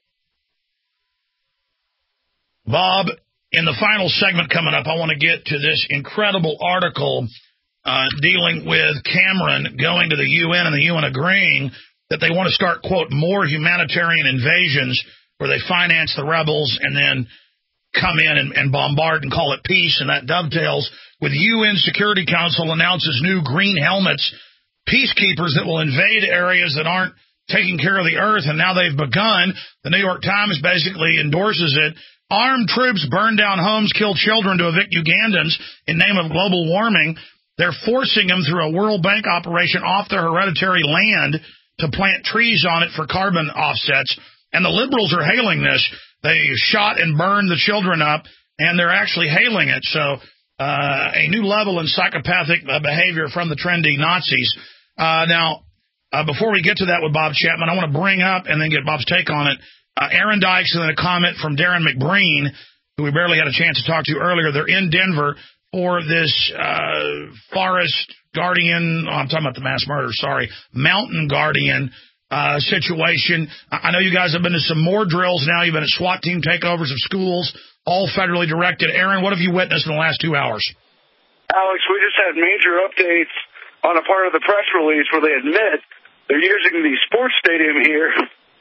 Speaker 2: Bob, in the final segment coming up, I want to get to this incredible article uh, dealing with Cameron going to the U N and the U N agreeing that they want to start, quote, more humanitarian invasions where they finance the rebels and then come in and, and bombard and call it peace. And that dovetails with U N Security Council announces new green helmets, peacekeepers that will invade areas that aren't taking care of the earth. And now they've begun. The New York Times basically endorses it. Armed troops burn down homes, kill children to evict Ugandans in name of global warming. They're forcing them through a World Bank operation off their hereditary land to plant trees on it for carbon offsets. And the liberals are hailing this. They shot and burned the children up, and they're actually hailing it. So uh, a new level in psychopathic uh, behavior from the trendy Nazis. Uh, now, uh, before we get to that with Bob Chapman, I want to bring up and then get Bob's take on it. Uh, Aaron Dykes and then a comment from Darren McBreen, who we barely had a chance to talk to earlier. They're in Denver for this uh, forest guardian, oh, I'm talking about the mass murder, sorry, mountain guardian uh, situation. I know you guys have been to some more drills now. You've been at SWAT team takeovers of schools, all federally directed. Aaron, what have you witnessed in the last two hours?
Speaker 19: Alex, we just had major updates on a part of the press release where they admit they're using the sports stadium here.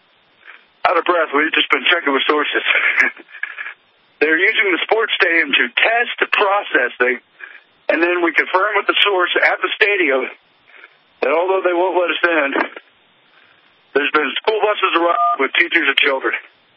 Speaker 19: Out of breath, we've just been checking with sources. They're using the sports stadium to test the processing, and then we confirm with the source at the stadium that although they won't let us in, there's been school buses arrive with teachers and children.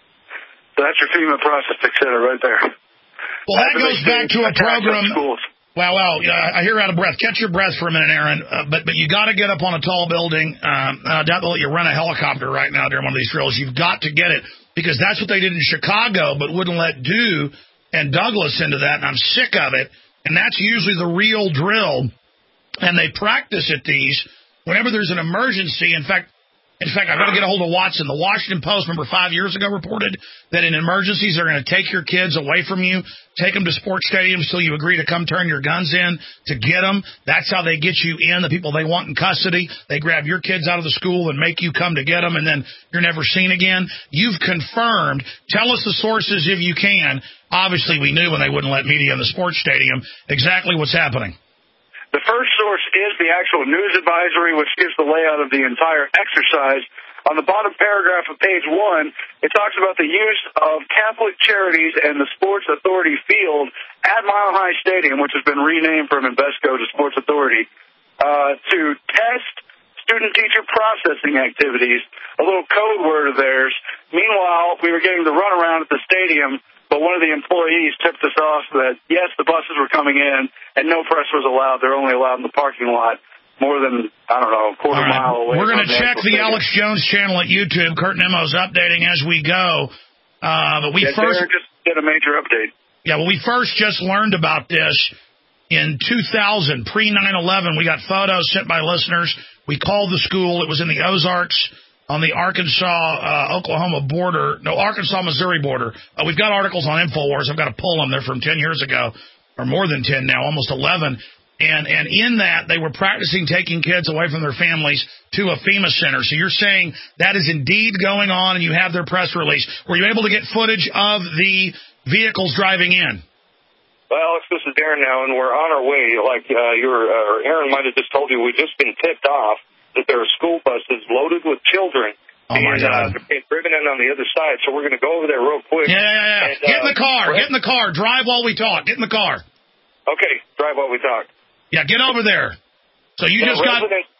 Speaker 19: So that's your FEMA processing center right there.
Speaker 2: Well, that goes back to a program. Wow, wow, I hear out of breath. Catch your breath for a minute, Aaron. Uh, but but you got to get up on a tall building. Um, I doubt they'll let you rent a helicopter right now during one of these drills. You've got to get it because that's what they did in Chicago, but wouldn't let Dew and Douglas into that, and I'm sick of it. And that's usually the real drill, and they practice at these whenever there's an emergency. In fact, In fact, I've got to get a hold of Watson. The Washington Post, remember, five years ago reported that in emergencies they're going to take your kids away from you, take them to sports stadiums till you agree to come turn your guns in to get them. That's how they get you in, the people they want in custody. They grab your kids out of the school and make you come to get them, and then you're never seen again. You've confirmed. Tell us the sources if you can. Obviously, we knew when they wouldn't let media in the sports stadium exactly what's happening.
Speaker 19: The first source is the actual news advisory, which gives the layout of the entire exercise. On the bottom paragraph of page one, it talks about the use of Catholic Charities and the Sports Authority field at Mile High Stadium, which has been renamed from Invesco to Sports Authority, uh, to test student-teacher processing activities, a little code word of theirs. Meanwhile, we were getting the runaround at the stadium, but one of the employees tipped us off that, yes, the buses were coming in, and no press was allowed. They're only allowed in the parking lot more than, I don't know, a quarter right. mile away.
Speaker 2: We're going to check the stadium. Alex Jones channel at YouTube. Kurt Nemo's updating as we go. Uh, but we
Speaker 19: yeah,
Speaker 2: first
Speaker 19: just did a major update.
Speaker 2: Yeah, well, we first just learned about this in two thousand, pre nine eleven. We got photos sent by listeners. We called the school. It was in the Ozarks, on the Arkansas-Oklahoma uh, border, no, Arkansas-Missouri border. Uh, we've got articles on InfoWars. I've got to pull them. They're from ten years ago, or more than ten now, almost eleven. And and in that, they were practicing taking kids away from their families to a FEMA center. So you're saying that is indeed going on, and you have their press release. Were you able to get footage of the vehicles driving in?
Speaker 20: Well, Alex, this is Darren now, and we're on our way. Like uh, your uh, Aaron might have just told you, we've just been tipped off that there are school buses loaded with children
Speaker 2: oh
Speaker 20: being, uh, being driven in on the other side. So we're going to go over there real quick.
Speaker 2: Yeah, yeah, yeah.
Speaker 20: And,
Speaker 2: get in the
Speaker 20: uh,
Speaker 2: car. Get in the car. Drive while we talk. Get in the car.
Speaker 20: Okay, drive while we talk.
Speaker 2: Yeah, get over there. So you
Speaker 20: now,
Speaker 2: just got...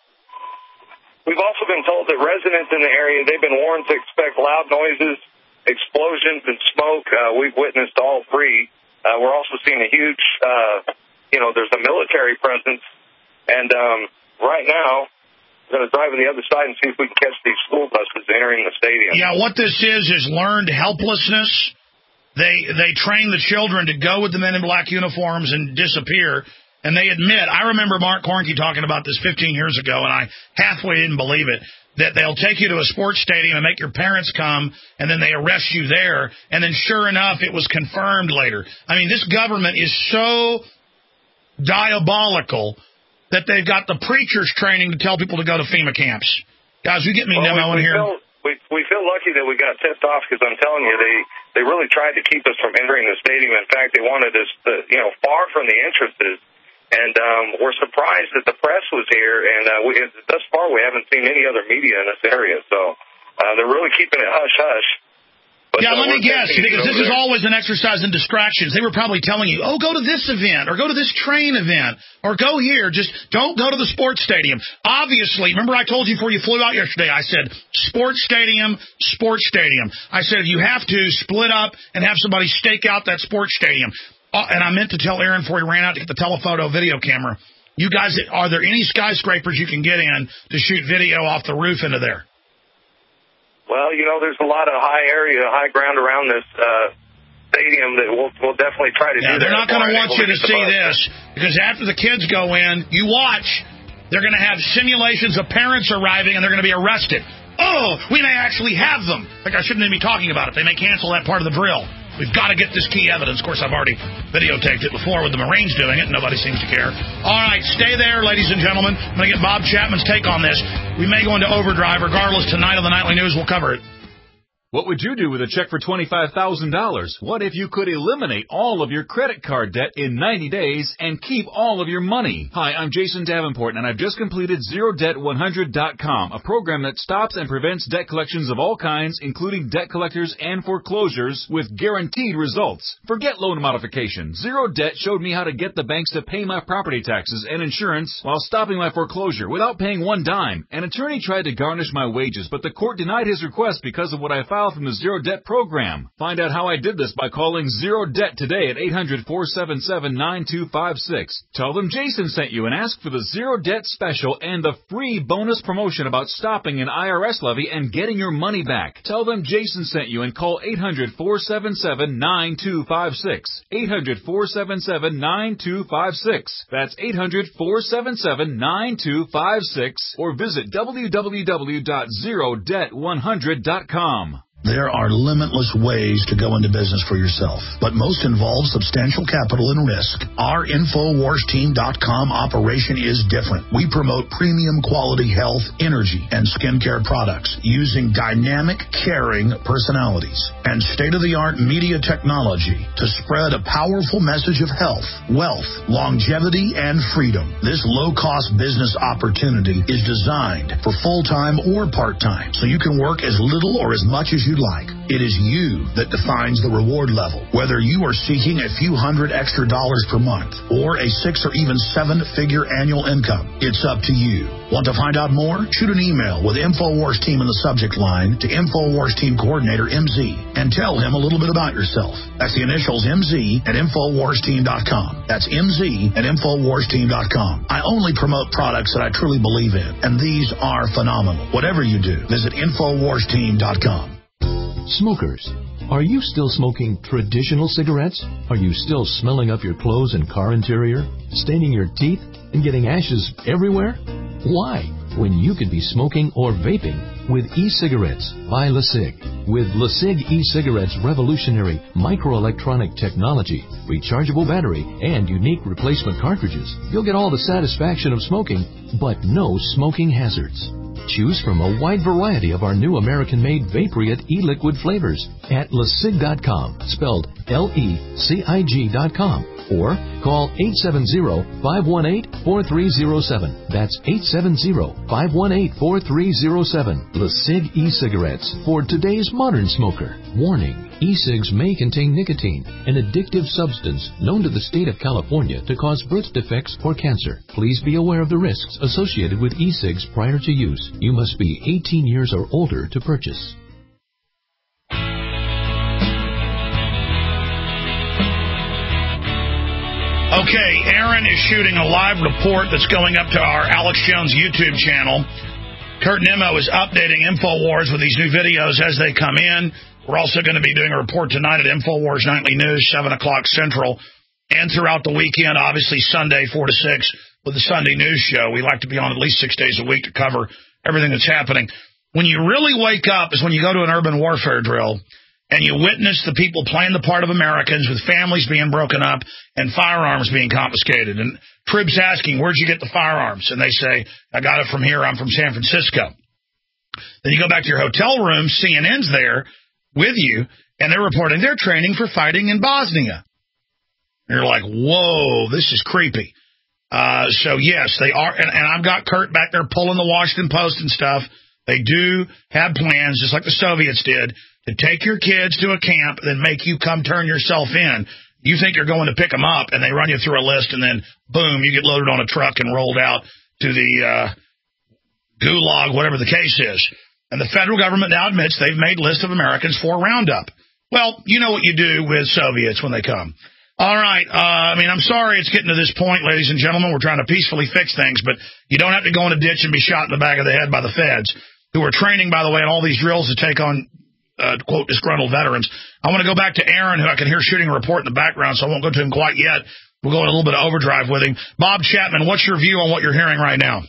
Speaker 20: We've also been told that residents in the area, they've been warned to expect loud noises, explosions, and smoke. Uh, we've witnessed all three. Uh, we're also seeing a huge, uh, you know, there's a military presence. And um, right now, we're going to drive on the other side and see if we can catch these school buses entering the stadium.
Speaker 2: Yeah, what this is is learned helplessness. They they train the children to go with the men in black uniforms and disappear. And they admit, I remember Mark Cornke talking about this fifteen years ago, and I halfway didn't believe it, that they'll take you to a sports stadium and make your parents come, and then they arrest you there. And then sure enough, it was confirmed later. I mean, this government is so diabolical that they've got the preachers training to tell people to go to FEMA camps. Guys, you get me
Speaker 20: well,
Speaker 2: Nemo in here.
Speaker 20: Feel, we, we feel lucky that we got tipped off because I'm telling you, they, they really tried to keep us from entering the stadium. In fact, they wanted us to, you know, far from the entrances. And um, we're surprised that the press was here, and uh, we, thus far we haven't seen any other media in this area. So uh, they're really keeping it hush-hush. But,
Speaker 2: yeah,
Speaker 20: uh,
Speaker 2: let me guess, because this
Speaker 20: there.
Speaker 2: is always an exercise in distractions. They were probably telling you, oh, go to this event, or go to this train event, or go here. Just don't go to the sports stadium. Obviously, remember I told you before you flew out yesterday, I said sports stadium, sports stadium. I said you have to split up and have somebody stake out that sports stadium. Uh, and I meant to tell Aaron before he ran out to get the telephoto video camera. You guys, are there any skyscrapers you can get in to shoot video off the roof into there?
Speaker 20: Well, you know, there's a lot of high area, high ground around this uh, stadium that we'll, we'll definitely try to
Speaker 2: yeah,
Speaker 20: do.
Speaker 2: They're not going to want you to see
Speaker 20: bus.
Speaker 2: this, because after the kids go in, you watch, they're going to have simulations of parents arriving, and they're going to be arrested. Oh, we may actually have them. Like, I shouldn't even be talking about it. They may cancel that part of the drill. We've got to get this key evidence. Of course, I've already videotaped it before with the Marines doing it, and nobody seems to care. All right, stay there, ladies and gentlemen. I'm going to get Bob Chapman's take on this. We may go into overdrive. Regardless, tonight on the Nightly News, we'll cover it.
Speaker 21: What would you do with a check for twenty-five thousand dollars? What if you could eliminate all of your credit card debt in ninety days and keep all of your money? Hi, I'm Jason Davenport, and I've just completed zero debt one hundred dot com, a program that stops and prevents debt collections of all kinds, including debt collectors and foreclosures, with guaranteed results. Forget loan modification. Zero Debt showed me how to get the banks to pay my property taxes and insurance while stopping my foreclosure without paying one dime. An attorney tried to garnish my wages, but the court denied his request because of what I filed from the Zero Debt program. Find out how I did this by calling Zero Debt today at eight hundred, four seven seven, nine two five six. Tell them Jason sent you and ask for the Zero Debt special and the free bonus promotion about stopping an I R S levy and getting your money back. Tell them Jason sent you and call eight hundred, four seven seven, nine two five six. eight hundred, four seven seven, nine two five six. That's eight hundred, four seven seven, nine two five six, or visit w w w dot zero debt one hundred dot com.
Speaker 2: There are limitless ways to go into business for yourself, but most involve substantial capital and risk. Our Infowars Team dot com operation is different. We promote premium quality health, energy, and skincare products using dynamic, caring personalities and state-of-the-art media technology to spread a powerful message of health, wealth, longevity, and freedom. This low-cost business opportunity is designed for full-time or part-time, so you can work as little or as much as you like. It is you that defines the reward level. Whether you are seeking a few hundred extra dollars per month or a six or even seven-figure annual income, it's up to you. Want to find out more? Shoot an email with Infowars Team in the subject line to Infowars Team Coordinator M Z and tell him a little bit about yourself. That's the initials M Z at Infowars Team dot com. That's M Z at Infowars Team dot com. I only promote products that I truly believe in, and these are phenomenal. Whatever you do, visit Infowars Team dot com.
Speaker 22: Smokers, are you still smoking traditional cigarettes? Are you still smelling up your clothes and car interior, staining your teeth, and getting ashes everywhere? Why, when you could be smoking or vaping with e-cigarettes by LeSig? With LeSig e-cigarettes' revolutionary microelectronic technology, rechargeable battery, and unique replacement cartridges, you'll get all the satisfaction of smoking, but no smoking hazards. Choose from a wide variety of our new American-made Vaporite e-liquid flavors at LeSig dot com, spelled L E C I G dot com, or call eight seven zero, five one eight, four three zero seven. That's eight seven zero, five one eight, four three zero seven. LeSig e-cigarettes for today's modern smoker. Warning. E-cigs may contain nicotine, an addictive substance known to the state of California to cause birth defects or cancer. Please be aware of the risks associated with e-cigs prior to use. You must be eighteen years or older to purchase.
Speaker 2: Okay, Aaron is shooting a live report that's going up to our Alex Jones YouTube channel. Kurt Nimmo is updating InfoWars with these new videos as they come in. We're also going to be doing a report tonight at InfoWars Nightly News, seven o'clock Central, and throughout the weekend, obviously Sunday, four to six, with the Sunday News Show. We like to be on at least six days a week to cover everything that's happening. When you really wake up is when you go to an urban warfare drill and you witness the people playing the part of Americans with families being broken up and firearms being confiscated. And Trib's asking, where'd you get the firearms? And they say, I got it from here. I'm from San Francisco. Then you go back to your hotel room, C N N's there with you, and they're reporting they're training for fighting in Bosnia. And you're like, whoa, this is creepy. Uh, so, yes, they are. And, and I've got Kurt back there pulling the Washington Post and stuff. They do have plans, just like the Soviets did, to take your kids to a camp and then make you come turn yourself in. You think you're going to pick them up, and they run you through a list, and then, boom, you get loaded on a truck and rolled out to the uh, gulag, whatever the case is. And the federal government now admits they've made lists of Americans for Roundup. Well, you know what you do with Soviets when they come. All right. Uh, I mean, I'm sorry it's getting to this point, ladies and gentlemen. We're trying to peacefully fix things, but you don't have to go in a ditch and be shot in the back of the head by the feds, who are training, by the way, in all these drills to take on, uh, quote, disgruntled veterans. I want to go back to Aaron, who I can hear shooting a report in the background, so I won't go to him quite yet. We'll go in a little bit of overdrive with him. Bob Chapman, what's your view on what you're hearing right now?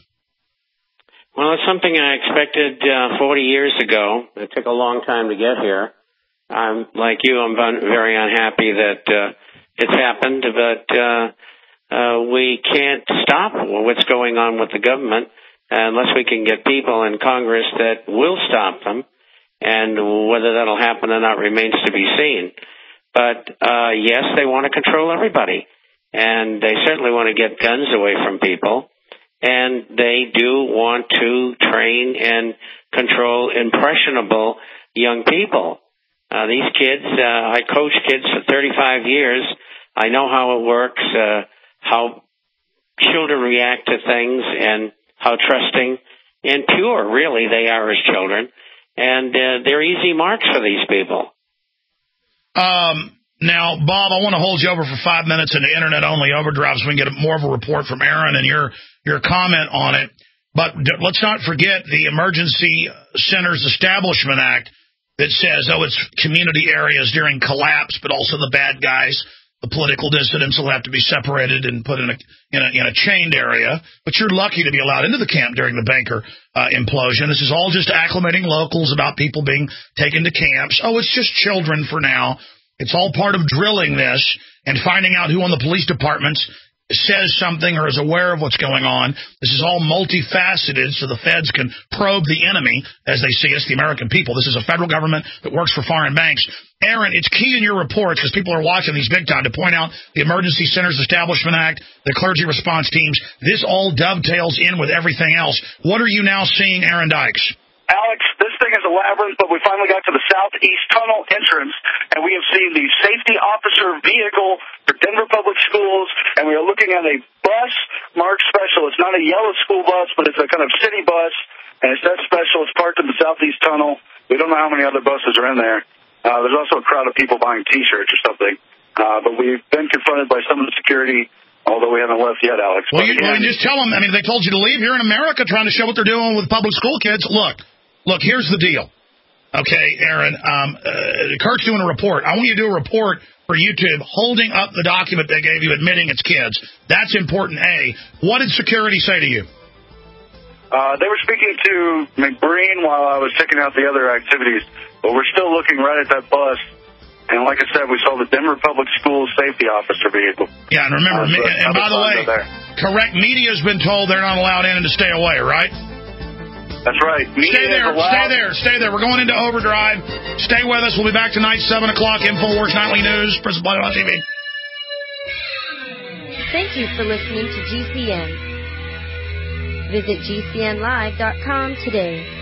Speaker 7: Well, it's something I expected uh, forty years ago. It took a long time to get here. I'm like you, I'm very unhappy that uh, it's happened, but uh, uh, we can't stop what's going on with the government unless we can get people in Congress that will stop them, and whether that'll happen or not remains to be seen. But, uh, yes, they want to control everybody, and they certainly want to get guns away from people, and they do want to train and control impressionable young people. Uh, these kids, uh, I coach kids for thirty-five years. I know how it works, uh, how children react to things, and how trusting and pure, really, they are as children. And uh, they're easy marks for these people.
Speaker 2: Um, now, Bob, I want to hold you over for five minutes in the Internet-only overdrive so we can get more of a report from Aaron and your, your comment on it. But d- let's not forget the Emergency Centers Establishment Act that says, oh, it's community areas during collapse, but also the bad guys. The political dissidents will have to be separated and put in a, in a in a chained area. But you're lucky to be allowed into the camp during the Banker uh, implosion. This is all just acclimating locals about people being taken to camps. Oh, it's just children for now. It's all part of drilling this and finding out who on the police departments says something or is aware of what's going on. This is all multifaceted so the feds can probe the enemy as they see us, the American people. This is a federal government that works for foreign banks. Aaron, it's key in your reports because people are watching these big time to point out the Emergency Centers Establishment Act, the clergy response teams. This all dovetails in with everything else. What are you now seeing, Aaron Dykes?
Speaker 19: Alex, this thing is a labyrinth, but we finally got to the southeast tunnel entrance, and we have seen the safety officer vehicle for Denver Public Schools, and we are looking at a bus marked special. It's not a yellow school bus, but it's a kind of city bus, and it says special. It's parked in the southeast tunnel. We don't know how many other buses are in there. Uh, there's also a crowd of people buying T-shirts or something, uh, but we've been confronted by some of the security, although we haven't left yet, Alex.
Speaker 2: Well, you, well, just tell them, I mean, they told you to leave. You're in America trying to show what they're doing with public school kids. Look. Look, here's the deal. Okay, Aaron, um, uh, Kurt's doing a report. I want you to do a report for YouTube holding up the document they gave you admitting it's kids. That's important, A. What did security say to you?
Speaker 19: Uh, they were speaking to McBreen while I was checking out the other activities, but we're still looking right at that bus. And like I said, we saw the Denver Public Schools safety officer vehicle.
Speaker 2: Yeah, and remember, uh, so and, and by the way, correct media's been told they're not allowed in and to stay away, right?
Speaker 19: That's right. Media
Speaker 2: stay there, stay there, stay there. We're going into overdrive. Stay with us. We'll be back tonight, seven o'clock, InfoWars Nightly News, Principal on T V.
Speaker 3: Thank you for listening to G C N. Visit G C N live dot com today.